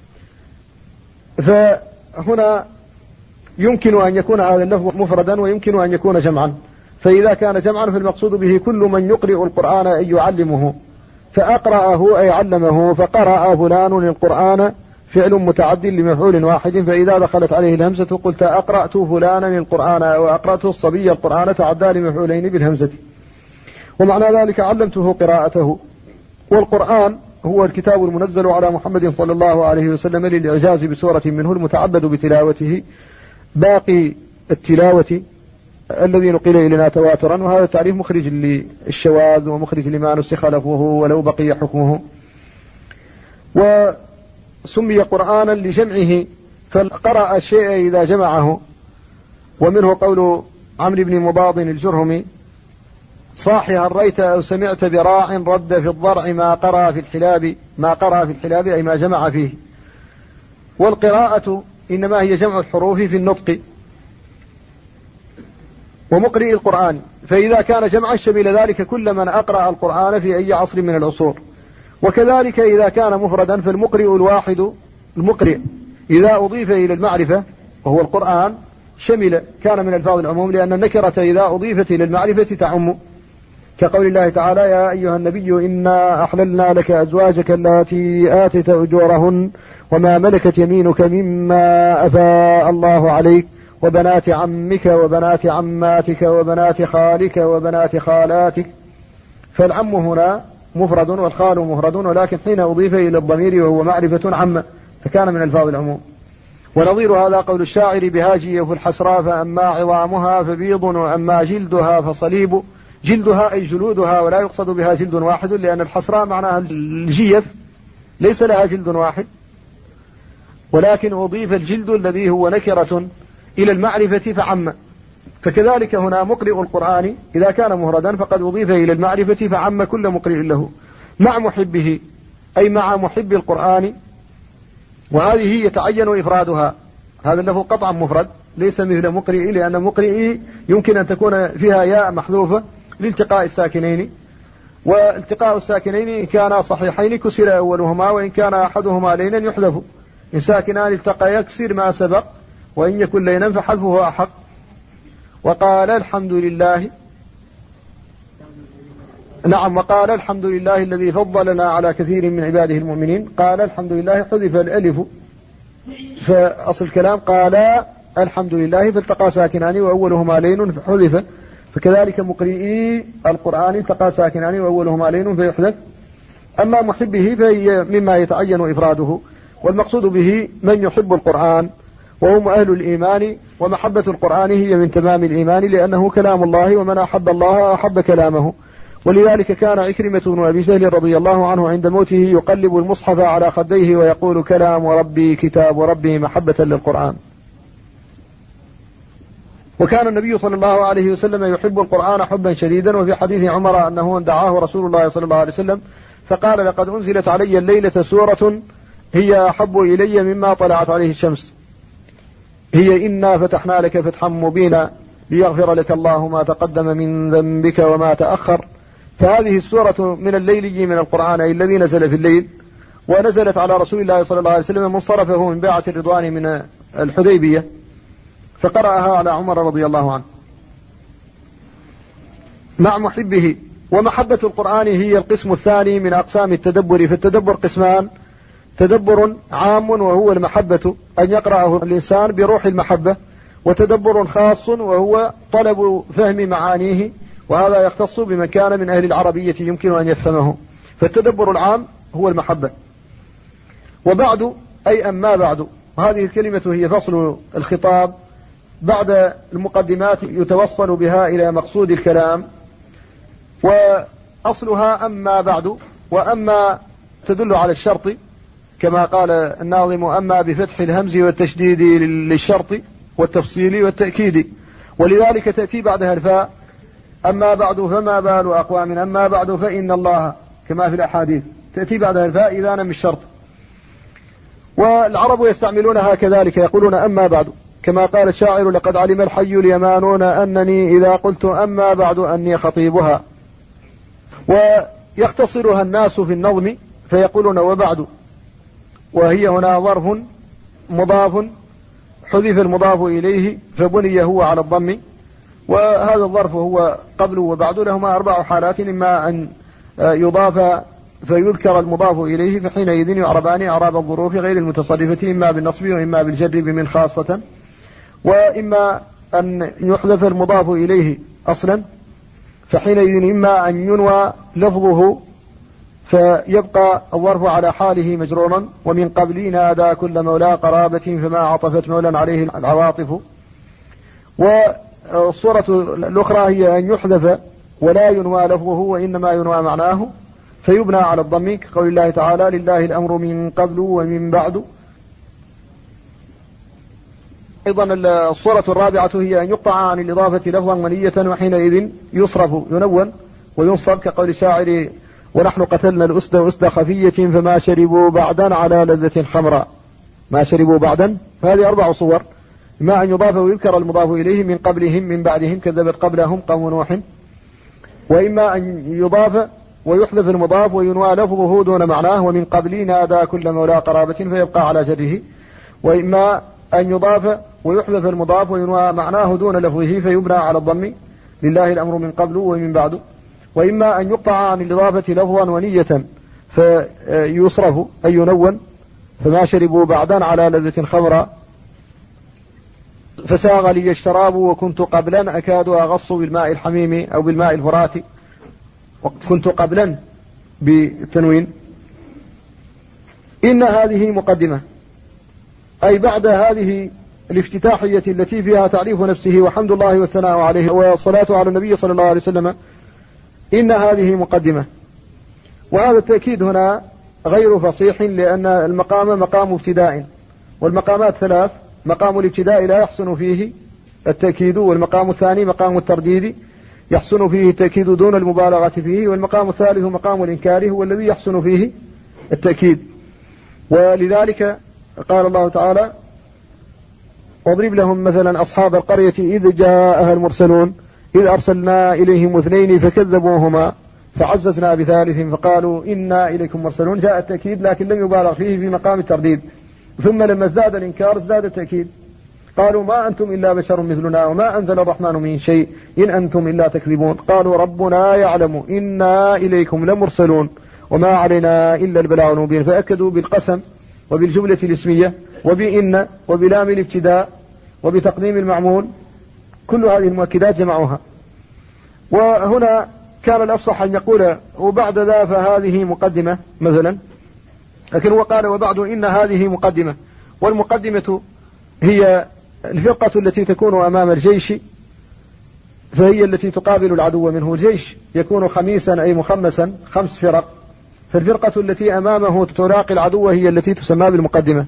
فهنا يمكن أن يكون هذا اللفظ مفردا ويمكن أن يكون جمعا، فإذا كان جمعا فالمقصود به كل من يقرئ القرآن أي يعلمه، فأقرأه أي علمه، فقرأ فلان القرآن فعل متعد لمفعول واحد، فإذا دخلت عليه الهمزة قلت أقرأت فلانا القرآن أو أقرأت الصبي القرآن تعدى لمفعولين بالهمزة، ومعنى ذلك علمته قراءته. والقرآن هو الكتاب المنزل على محمد صلى الله عليه وسلم للإعجاز بسورة منه المتعبد بتلاوته باقي التلاوة الذي نقل إلينا تواترا، وهذا تعريف مخرج للشواذ ومخرج لما نسخ لفظه ولو بقي حكمه. وسمي قرآنا لجمعه، فقرأ الشيء إذا جمعه، ومنه قول عمرو بن مباض الجرهمي صاحي هريت أو سمعت براع رد في الضرع ما قرأ في الحلاب، ما قرأ في الحلاب أي ما جمع فيه. والقراءة إنما هي جمع الحروف في النطق. ومقرئ القرآن، فإذا كان جمعا شمل ذلك كل من أقرأ القرآن في أي عصر من العصور. وكذلك إذا كان مفردا فالمقرئ الواحد المقرئ إذا أضيف إلى المعرفة وهو القرآن شمل، كان من ألفاظ العموم، لأن النكرة إذا أضيفت إلى المعرفة تعم، كقول الله تعالى يا أيها النبي إنا أحللنا لك أزواجك اللاتي آتيت أجورهن وما ملكت يمينك مما أفاء الله عليك وبنات عمك وبنات عماتك وبنات خالك وبنات خالاتك. فالعم هنا مفرد والخال مفرد، ولكن حين أضيف إلى الضمير وهو معرفة عم فكان من ألفاظ العموم. ونظير هذا قول الشاعر بهاجي في الحسراء فأما عظامها فبيض وأما جلدها فصليب. جلدها أي جلودها، ولا يقصد بها جلد واحد، لأن الحسراء معناها الجيف ليس لها جلد واحد، ولكن أضيف الجلد الذي هو نكرة إلى المعرفة فعم. فكذلك هنا مقرئ القرآن إذا كان مهردا فقد أضيف إلى المعرفة فعم كل مقرئ له، مع محبه أي مع محب القرآن، وهذه يتعين إفرادها. هذا اللفظ قطعا مفرد ليس مثل مقرئ، لأن مقرئ يمكن أن تكون فيها ياء محذوفة لالتقاء الساكنين، والتقاء الساكنين إن كانا صحيحين كسر أولهما، وإن كان أحدهما لينا يحذف، إن ساكنان التقى يكسر ما سبق، وإن يكن لينا فحذفه أحق. وقال الحمد لله، نعم، وقال الحمد لله الذي فضلنا على كثير من عباده المؤمنين. قال الحمد لله حذف الألف، فأصل الكلام قال الحمد لله فالتقى ساكنان وأولهما لين فحذف، فكذلك مقرئي القرآن التقى ساكنان وأولهما لين فيحذف. أما محبه فهي مما يتعين إفراده، والمقصود به من يحب القرآن وهم أهل الإيمان، ومحبة القرآن هي من تمام الإيمان، لأنه كلام الله، ومن أحب الله أحب كلامه. ولذلك كان عكرمة بن أبي سهل رضي الله عنه عند موته يقلب المصحف على خديه ويقول كلام ربي كتاب ربي محبة للقرآن. وكان النبي صلى الله عليه وسلم يحب القرآن حبا شديدا، وفي حديث عمر أنه دعاه رسول الله صلى الله عليه وسلم فقال لقد أنزلت علي الليلة سورة هي أحب إلي مما طلعت عليه الشمس، هي إنا فتحنا لك فتحا مبينا ليغفر لك الله ما تقدم من ذنبك وما تأخر. فهذه السورة من الليل من القرآن، أي الذي نزل في الليل، ونزلت على رسول الله صلى الله عليه وسلم منصرفه من بيعة الرضوان من الحديبية، فقرأها على عمر رضي الله عنه مع محبه. ومحبة القرآن هي القسم الثاني من أقسام التدبر، فالتدبر قسمان: تدبر عام وهو المحبة، أن يقرأه الإنسان بروح المحبة، وتدبر خاص وهو طلب فهم معانيه، وهذا يختص بمن كان من أهل العربية يمكن أن يفهمه. فالتدبر العام هو المحبة. وبعد أي أما بعد، هذه الكلمة هي فصل الخطاب بعد المقدمات يتوصل بها إلى مقصود الكلام. وأصلها أما بعد، وأما تدل على الشرط كما قال الناظم: أما بفتح الهمز والتشديد للشرط والتفصيل والتأكيد، ولذلك تأتي بعدها الفاء: أما بعد فما بال أقوام أما بعد فإن الله، كما في الأحاديث تأتي بعدها الفاء إذا من الشرط. والعرب يستعملونها كذلك، يقولون أما بعد، كما قال الشاعر: لقد علم الحي اليمانون أنني إذا قلت أما بعد أني خطيبها. ويختصرها الناس في النظم فيقولون وبعد، وهي هنا ظرف مضاف حذف المضاف إليه فبني هو على الضم. وهذا الظرف هو قبل وبعد، لهما أربع حالات: إما أن يضاف فيذكر المضاف إليه فحينئذ يعربان إعراب الظروف غير المتصرفة، إما بالنصب وإما بالجر بمن خاصة، وإما أن يحذف المضاف إليه أصلا فحينئذ إما أن ينوى لفظه فيبقى الظرف على حاله مجرورا. ومن قبل نادى كل مولى قرابة فما عطفت مولا عليه العواطف. والصورة الأخرى هي أن يحذف ولا ينوى لفظه وإنما ينوى معناه فيبنى على الضم، كقول الله تعالى: لله الأمر من قبل ومن بعد. أيضا الصورة الرابعة هي أن يقطع عن الإضافة لفظا ونية وحينئذ يصرف ينون وينصب، كقول الشاعر: ونحن قتلنا الأسد أسد خفية فما شربوا بعدا على لذة خمراء. ما شربوا بعدا، فهذه أربع صور: إما أن يضاف ويذكر المضاف إليه من قبلهم من بعدهم كذبت قبلهم قوم نوح، وإما أن يضاف ويحذف المضاف وينوى لفظه دون معناه، ومن قبل نادى كل مولى قرابة فيبقى على جره، وإما أن يضاف ويحذف المضاف وينوى معناه دون لفظه فيبنى على الضم، لله الأمر من قبل ومن بعد، وإما أن يقطع عن الإضافة لفظا ونية فيصرف أي ينون، فما شربوا بعدا على لذة خمرا فساغ لي الشراب وكنت قبلا أكاد أغص بالماء الحميم أو بالماء الفراتي، وكنت قبلا بالتنوين. إن هذه مقدمة، أي بعد هذه الافتتاحية التي فيها تعريف نفسه وحمد الله والثناء عليه والصلاة على النبي صلى الله عليه وسلم، إن هذه مقدمة. وهذا التأكيد هنا غير فصيح، لأن المقام مقام ابتداء، والمقامات ثلاث: مقام الابتداء لا يحسن فيه التأكيد، والمقام الثاني مقام الترديد يحسن فيه التأكيد دون المبالغة فيه، والمقام الثالث مقام الإنكار هو الذي يحسن فيه التأكيد. ولذلك قال الله تعالى: واضرب لهم مثلا أصحاب القرية إذ جاءها المرسلون إذ أرسلنا إليهم اثنين فكذبوهما فعززنا بثالث فقالوا إنا إليكم مرسلون. جاء التأكيد لكن لم يبالغ فيه في مقام الترديد. ثم لما ازداد الإنكار ازداد التأكيد، قالوا ما أنتم إلا بشر مثلنا وما أنزل الرحمن من شيء إن أنتم إلا تكذبون. قالوا ربنا يعلم إنا إليكم لمرسلون وما علينا إلا البلاغ المبين. فأكدوا بالقسم وبالجملة الاسمية وبإن وبلام الابتداء وبتقديم المعمول، كل هذه المؤكدات جمعوها. وهنا كان الأفصح أن يقول وبعد ذا فهذه مقدمة مثلا، لكن هو قال وبعد إن هذه مقدمة. والمقدمة هي الفرقة التي تكون أمام الجيش، فهي التي تقابل العدو منه. الجيش يكون خميسا أي مخمسا، خمس فرق، فالفرقة التي أمامه تلاقي العدو هي التي تسمى بالمقدمة.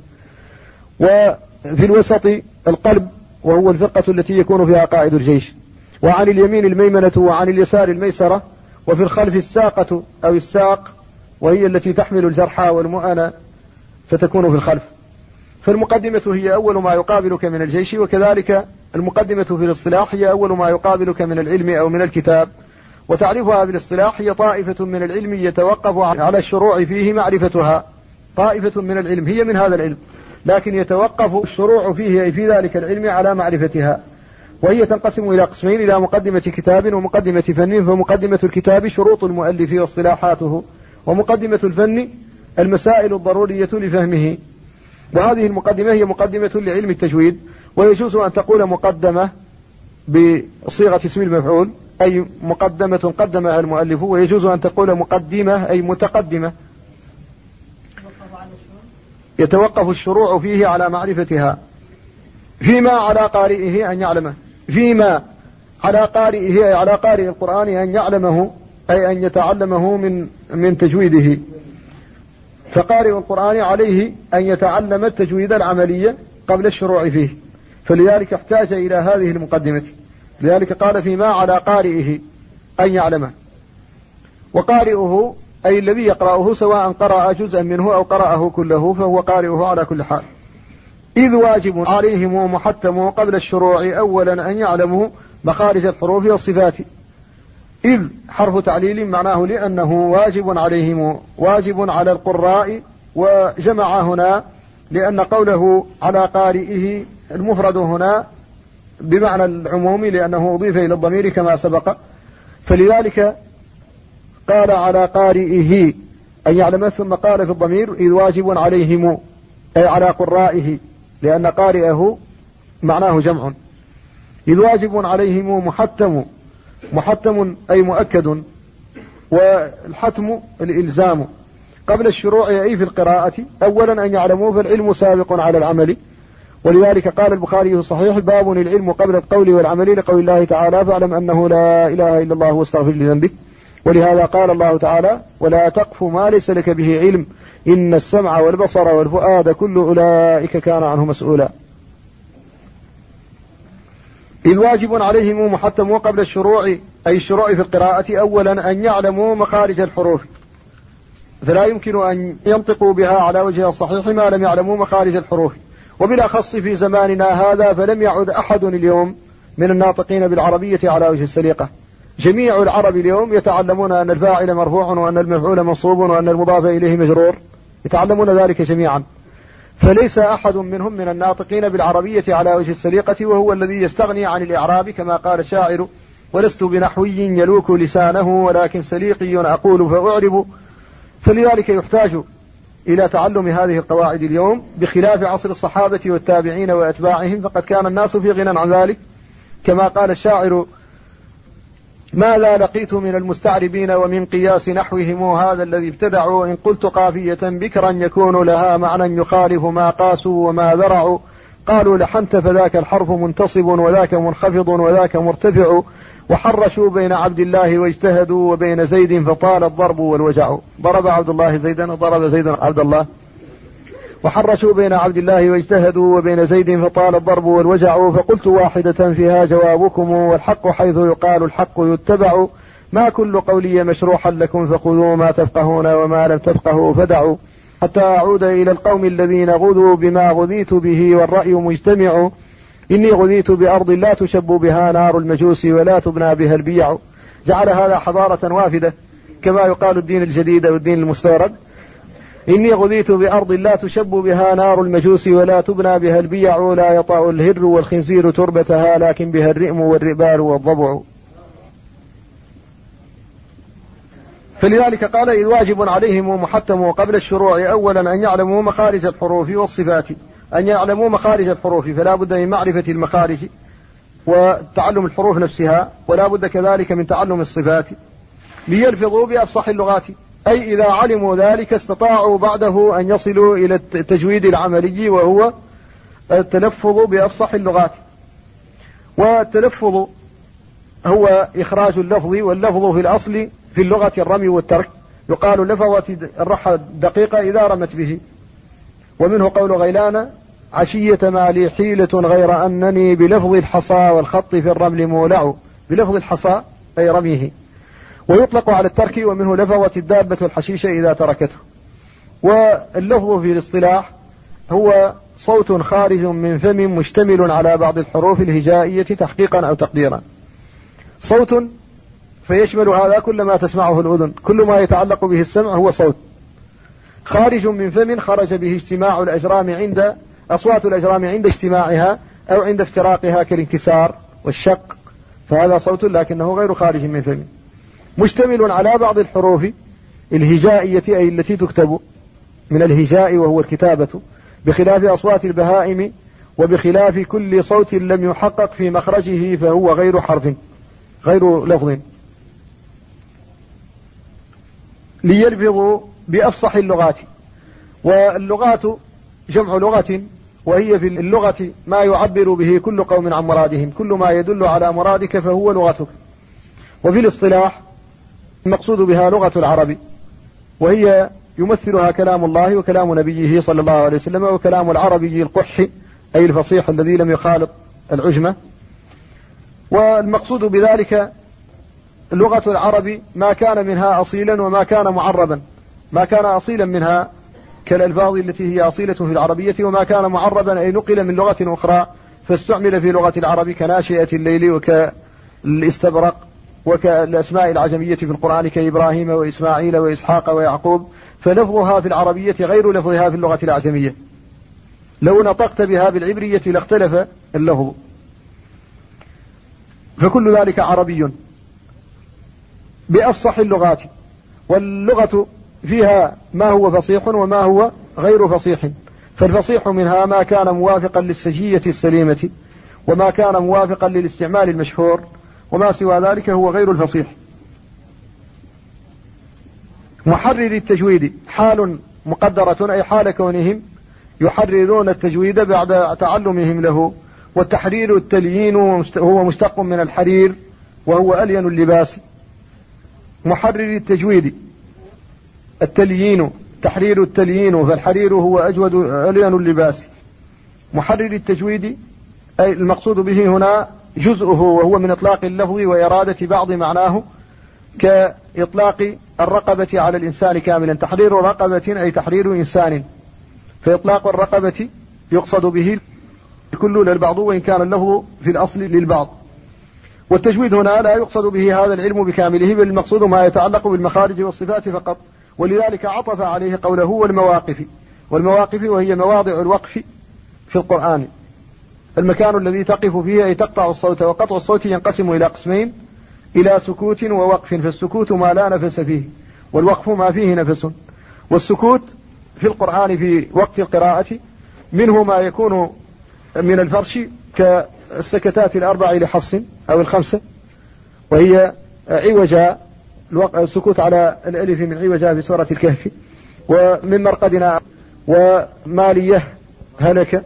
وفي الوسط القلب، وهو الفرقة التي يكون فيها قائد الجيش، وعن اليمين الميمنة وعن اليسار الميسرة، وفي الخلف الساقة أو الساق وهي التي تحمل الجرحى والمؤنة فتكون في الخلف. فالمقدمة هي أول ما يقابلك من الجيش، وكذلك المقدمة في الاصطلاح هي أول ما يقابلك من العلم أو من الكتاب. وتعريفها بالاصطلاح هي طائفة من العلم يتوقف على الشروع فيه معرفتها. طائفة من العلم هي من هذا العلم، لكن يتوقف الشروع فيه أي في ذلك العلم على معرفتها. وهي تنقسم إلى قسمين: إلى مقدمة كتاب ومقدمة فن. فمقدمة الكتاب شروط المؤلف واصطلاحاته، ومقدمة الفن المسائل الضرورية لفهمه. وهذه المقدمة هي مقدمة لعلم التجويد، ويجوز أن تقول مقدمة بصيغة اسم المفعول أي مقدمة قدمها المؤلف، ويجوز أن تقول مقدمة أي متقدمة. يتوقف الشروع فيه على معرفتها، فيما على قارئه أن يعلمه، فيما على قارئه أي على قارئ القرآن أن يعلمه أي أن يتعلمه من من تجويده. فقارئ القرآن عليه أن يتعلم التجويد العملية قبل الشروع فيه، فلذلك احتاج إلى هذه المقدمة. لذلك قال فيما على قارئه أن يعلمه، وقارئه أي الذي يقرأه سواء قرأ جزءا منه أو قرأه كله فهو قارئه على كل حال. إذ واجب عليهم ومحتم قبل الشروع أولا أن يعلموا مخارج الحروف والصفات. إذ حرف تعليل معناه لأنه واجب عليهم، واجب على القراء، وجمع هنا لأن قوله على قارئه المفرد هنا بمعنى العموم لأنه أضيف إلى الضمير كما سبق، فلذلك قال على قارئه أن يعلم، ثم قال في الضمير إذ واجب عليهم أي على قرائه، لأن قارئه معناه جمع. إذ واجب عليهم محتم، محتم أي مؤكد، والحتم الإلزام قبل الشروع أي في القراءة أولا أن يعلموا، فالعلم سابق على العمل. ولذلك قال البخاري في الصحيح باب العلم قبل القول والعمل، لقول الله تعالى فاعلم أنه لا إله إلا الله واستغفر لذنبك. ولهذا قال الله تعالى ولا تقف ما ليس لك به علم إن السمع والبصر والفؤاد كل أولئك كان عنه مسؤولا. إذ واجب عليهم محتم قبل الشروع أي الشروع في القراءة أولا أن يعلموا مخارج الحروف، فلا يمكن أن ينطقوا بها على وجه الصحيح ما لم يعلموا مخارج الحروف. وبالأخص في زماننا هذا فلم يعد أحد اليوم من الناطقين بالعربية على وجه السليقة. جميع العرب اليوم يتعلمون أن الفاعل مرفوع وأن المفعول منصوب وأن المضاف إليه مجرور، يتعلمون ذلك جميعا، فليس أحد منهم من الناطقين بالعربية على وجه السليقة، وهو الذي يستغني عن الإعراب كما قال الشاعر ولست بنحوي يلوك لسانه ولكن سليقي أقول فأعرب. فلذلك يحتاج إلى تعلم هذه القواعد اليوم بخلاف عصر الصحابة والتابعين وأتباعهم، فقد كان الناس في غنى عن ذلك، كما قال الشاعر ماذا لقيت من المستعربين ومن قياس نحوهم هذا الذي ابتدعوا إن قلت قافية بكرا يكون لها معنى يخالف ما قاسوا وما ذرعوا قالوا لحنت فذاك الحرف منتصب وذاك منخفض وذاك مرتفع وحرشوا بين عبد الله واجتهدوا وبين زيد فطال الضرب والوجع. ضرب عبد الله زيدا ضرب زيد عبد الله. وحرشوا بين عبد الله واجتهدوا وبين زيد فطال الضرب والوجع فقلت واحدة فيها جوابكم والحق حيث يقال الحق يتبع ما كل قولي مشروحا لكم فخذوا ما تفقهون وما لم تفقهوا فدعوا حتى أعود إلى القوم الذين غذوا بما غذيت به والرأي مجتمع إني غذيت بأرض لا تشب بها نار المجوس ولا تبنى بها البيع. جعل هذا حضارة وافدة كما يقال الدين الجديد والدين المستورد. إني غذيت بأرض لا تشب بها نار المجوس ولا تبنى بها البيع لا يطأ الهر والخنزير تربتها لكن بها الرئم والرئبال والضبع. فلذلك قال إذ واجب عليهم محتم قبل الشروع أولا أن يعلموا مخارج الحروف والصفات، أن يعلموا مخارج الحروف، فلا بد من معرفة المخارج وتعلم الحروف نفسها، ولا بد كذلك من تعلم الصفات ليلفظوا بأفصح اللغات. أي إذا علموا ذلك استطاعوا بعده أن يصلوا إلى التجويد العملي وهو التلفظ بأفصح اللغات. والتلفظ هو إخراج اللفظ، واللفظ في الأصل في اللغة الرمي والترك، يقال لفظت الرحى الدقيقة إذا رمت به. ومنه قول غيلان عشية ما لي حيلة غير أنني بلفظ الحصى والخط في الرمل مولع، بلفظ الحصى أي رميه. ويطلق على الترك، ومنه لفظت الدابة الحشيش إذا تركته. واللفظ في الاصطلاح هو صوت خارج من فم مشتمل على بعض الحروف الهجائية تحقيقا أو تقديرا. صوت فيشمل هذا كل ما تسمعه الأذن، كل ما يتعلق به السمع هو صوت خارج من فم خرج به اجتماع الأجرام عند أصوات الأجرام عند اجتماعها أو عند افتراقها كالانكسار والشق، فهذا صوت لكنه غير خارج من فم، مشتمل على بعض الحروف الهجائية أي التي تكتب من الهجاء وهو الكتابة، بخلاف أصوات البهائم، وبخلاف كل صوت لم يحقق في مخرجه فهو غير حرف غير لفظ. ليلفظوا بأفصح اللغات. واللغات جمع لغة، وهي في اللغة ما يعبر به كل قوم عن مرادهم، كل ما يدل على مرادك فهو لغتك. وفي الاصطلاح المقصود بها لغة العرب، وهي يمثلها كلام الله وكلام نبيه صلى الله عليه وسلم، وكلام العربي القح أي الفصيح الذي لم يخالط العجمة. والمقصود بذلك لغة العرب ما كان منها أصيلا وما كان معربا، ما كان أصيلا منها كالألفاظ التي هي أصيلة في العربية، وما كان معربا أي نقل من لغة أخرى فاستعمل في لغة العرب كناشئة الليل وكالاستبرق وكالأسماء العجمية في القرآن كإبراهيم وإسماعيل وإسحاق ويعقوب، فلفظها في العربية غير لفظها في اللغة الأعجمية. لو نطقت بها بالعبرية لاختلف اللفظ، فكل ذلك عربي بأفصح اللغات. واللغة فيها ما هو فصيح وما هو غير فصيح، فالفصيح منها ما كان موافقا للسجية السليمة، وما كان موافقا للاستعمال المشهور، وما سوى ذلك هو غير الفصيح. محرر التجويد حال مقدرة أي حال كونهم يحررون التجويد بعد تعلمهم له. والتحرير التليين هو مشتق من الحرير وهو ألين اللباس. محرر التجويد التليين، تحرير التليين، فالحرير هو أجود ألين اللباس. محرر التجويد أي المقصود به هنا جزءه، وهو من إطلاق اللفظ وإرادة بعض معناه، كإطلاق الرقبة على الإنسان كاملا. تحرير رقبة أي تحرير إنسان، فإطلاق الرقبة يقصد به كل للبعض وإن كان اللفظ في الأصل للبعض. والتجويد هنا لا يقصد به هذا العلم بكامله، بل المقصود ما يتعلق بالمخارج والصفات فقط، ولذلك عطف عليه قوله والمواقف. والمواقف وهي مواضع الوقف في القرآن، المكان الذي تقف فيه أي تقطع الصوت. وقطع الصوت ينقسم إلى قسمين، إلى سكوت ووقف. فالسكوت ما لا نفس فيه، والوقف ما فيه نفس. والسكوت في القرآن في وقت القراءة منه ما يكون من الفرش كالسكتات الأربع لحفص أو الخمسة، وهي عوجا، السكوت على الألف من عوجا في سورة الكهف، ومن مرقدنا، وماليه هلك،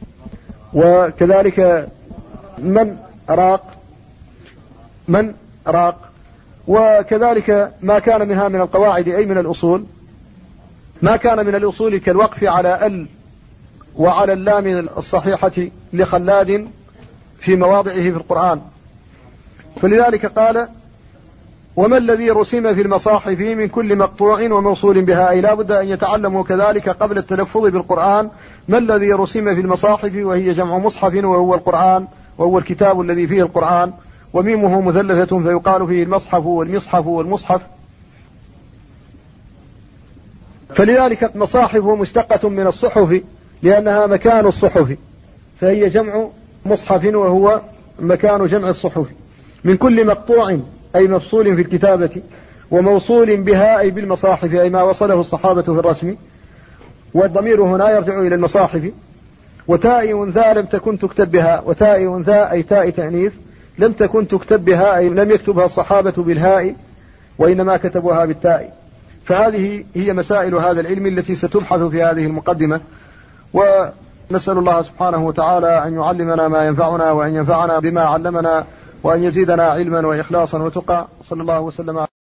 وكذلك من راق من راق. وكذلك ما كان منها من القواعد أي من الأصول، ما كان من الأصول كالوقف على ال وعلى اللام الصحيحة لخلاد في مواضعه في القرآن. فلذلك قال وما الذي رسم في المصاحف من كل مقطوع وموصول بها، أي لا بد أن يتعلموا كذلك قبل التلفظ بالقرآن ما الذي رسم في المصاحف، وهي جمع مصحف وهو القرآن، وهو الكتاب الذي فيه القرآن، وميمه مثلثة فيقال فيه المصحف والمصحف والمصحف. فلذلك مصاحف مشتقة من الصحف لأنها مكان الصحف، فهي جمع مصحف وهو مكان جمع الصحف. من كل مقطوع أي مفصول في الكتابة، وموصول بها أي بالمصاحف أي ما وصله الصحابة في الرسم، والضمير هنا يرجع إلى المصاحف. وتاء أنثى لم تكن تكتب بها، وتاء أنثى أي تاء تأنيث لم تكن تكتب بها أي لم يكتبها الصحابة بالهاء وإنما كتبوها بالتاء. فهذه هي مسائل هذا العلم التي ستبحث في هذه المقدمة. ونسأل الله سبحانه وتعالى أن يعلمنا ما ينفعنا، وأن ينفعنا بما علمنا، وأن يزيدنا علما وإخلاصا وتقى. صلى الله وسلم.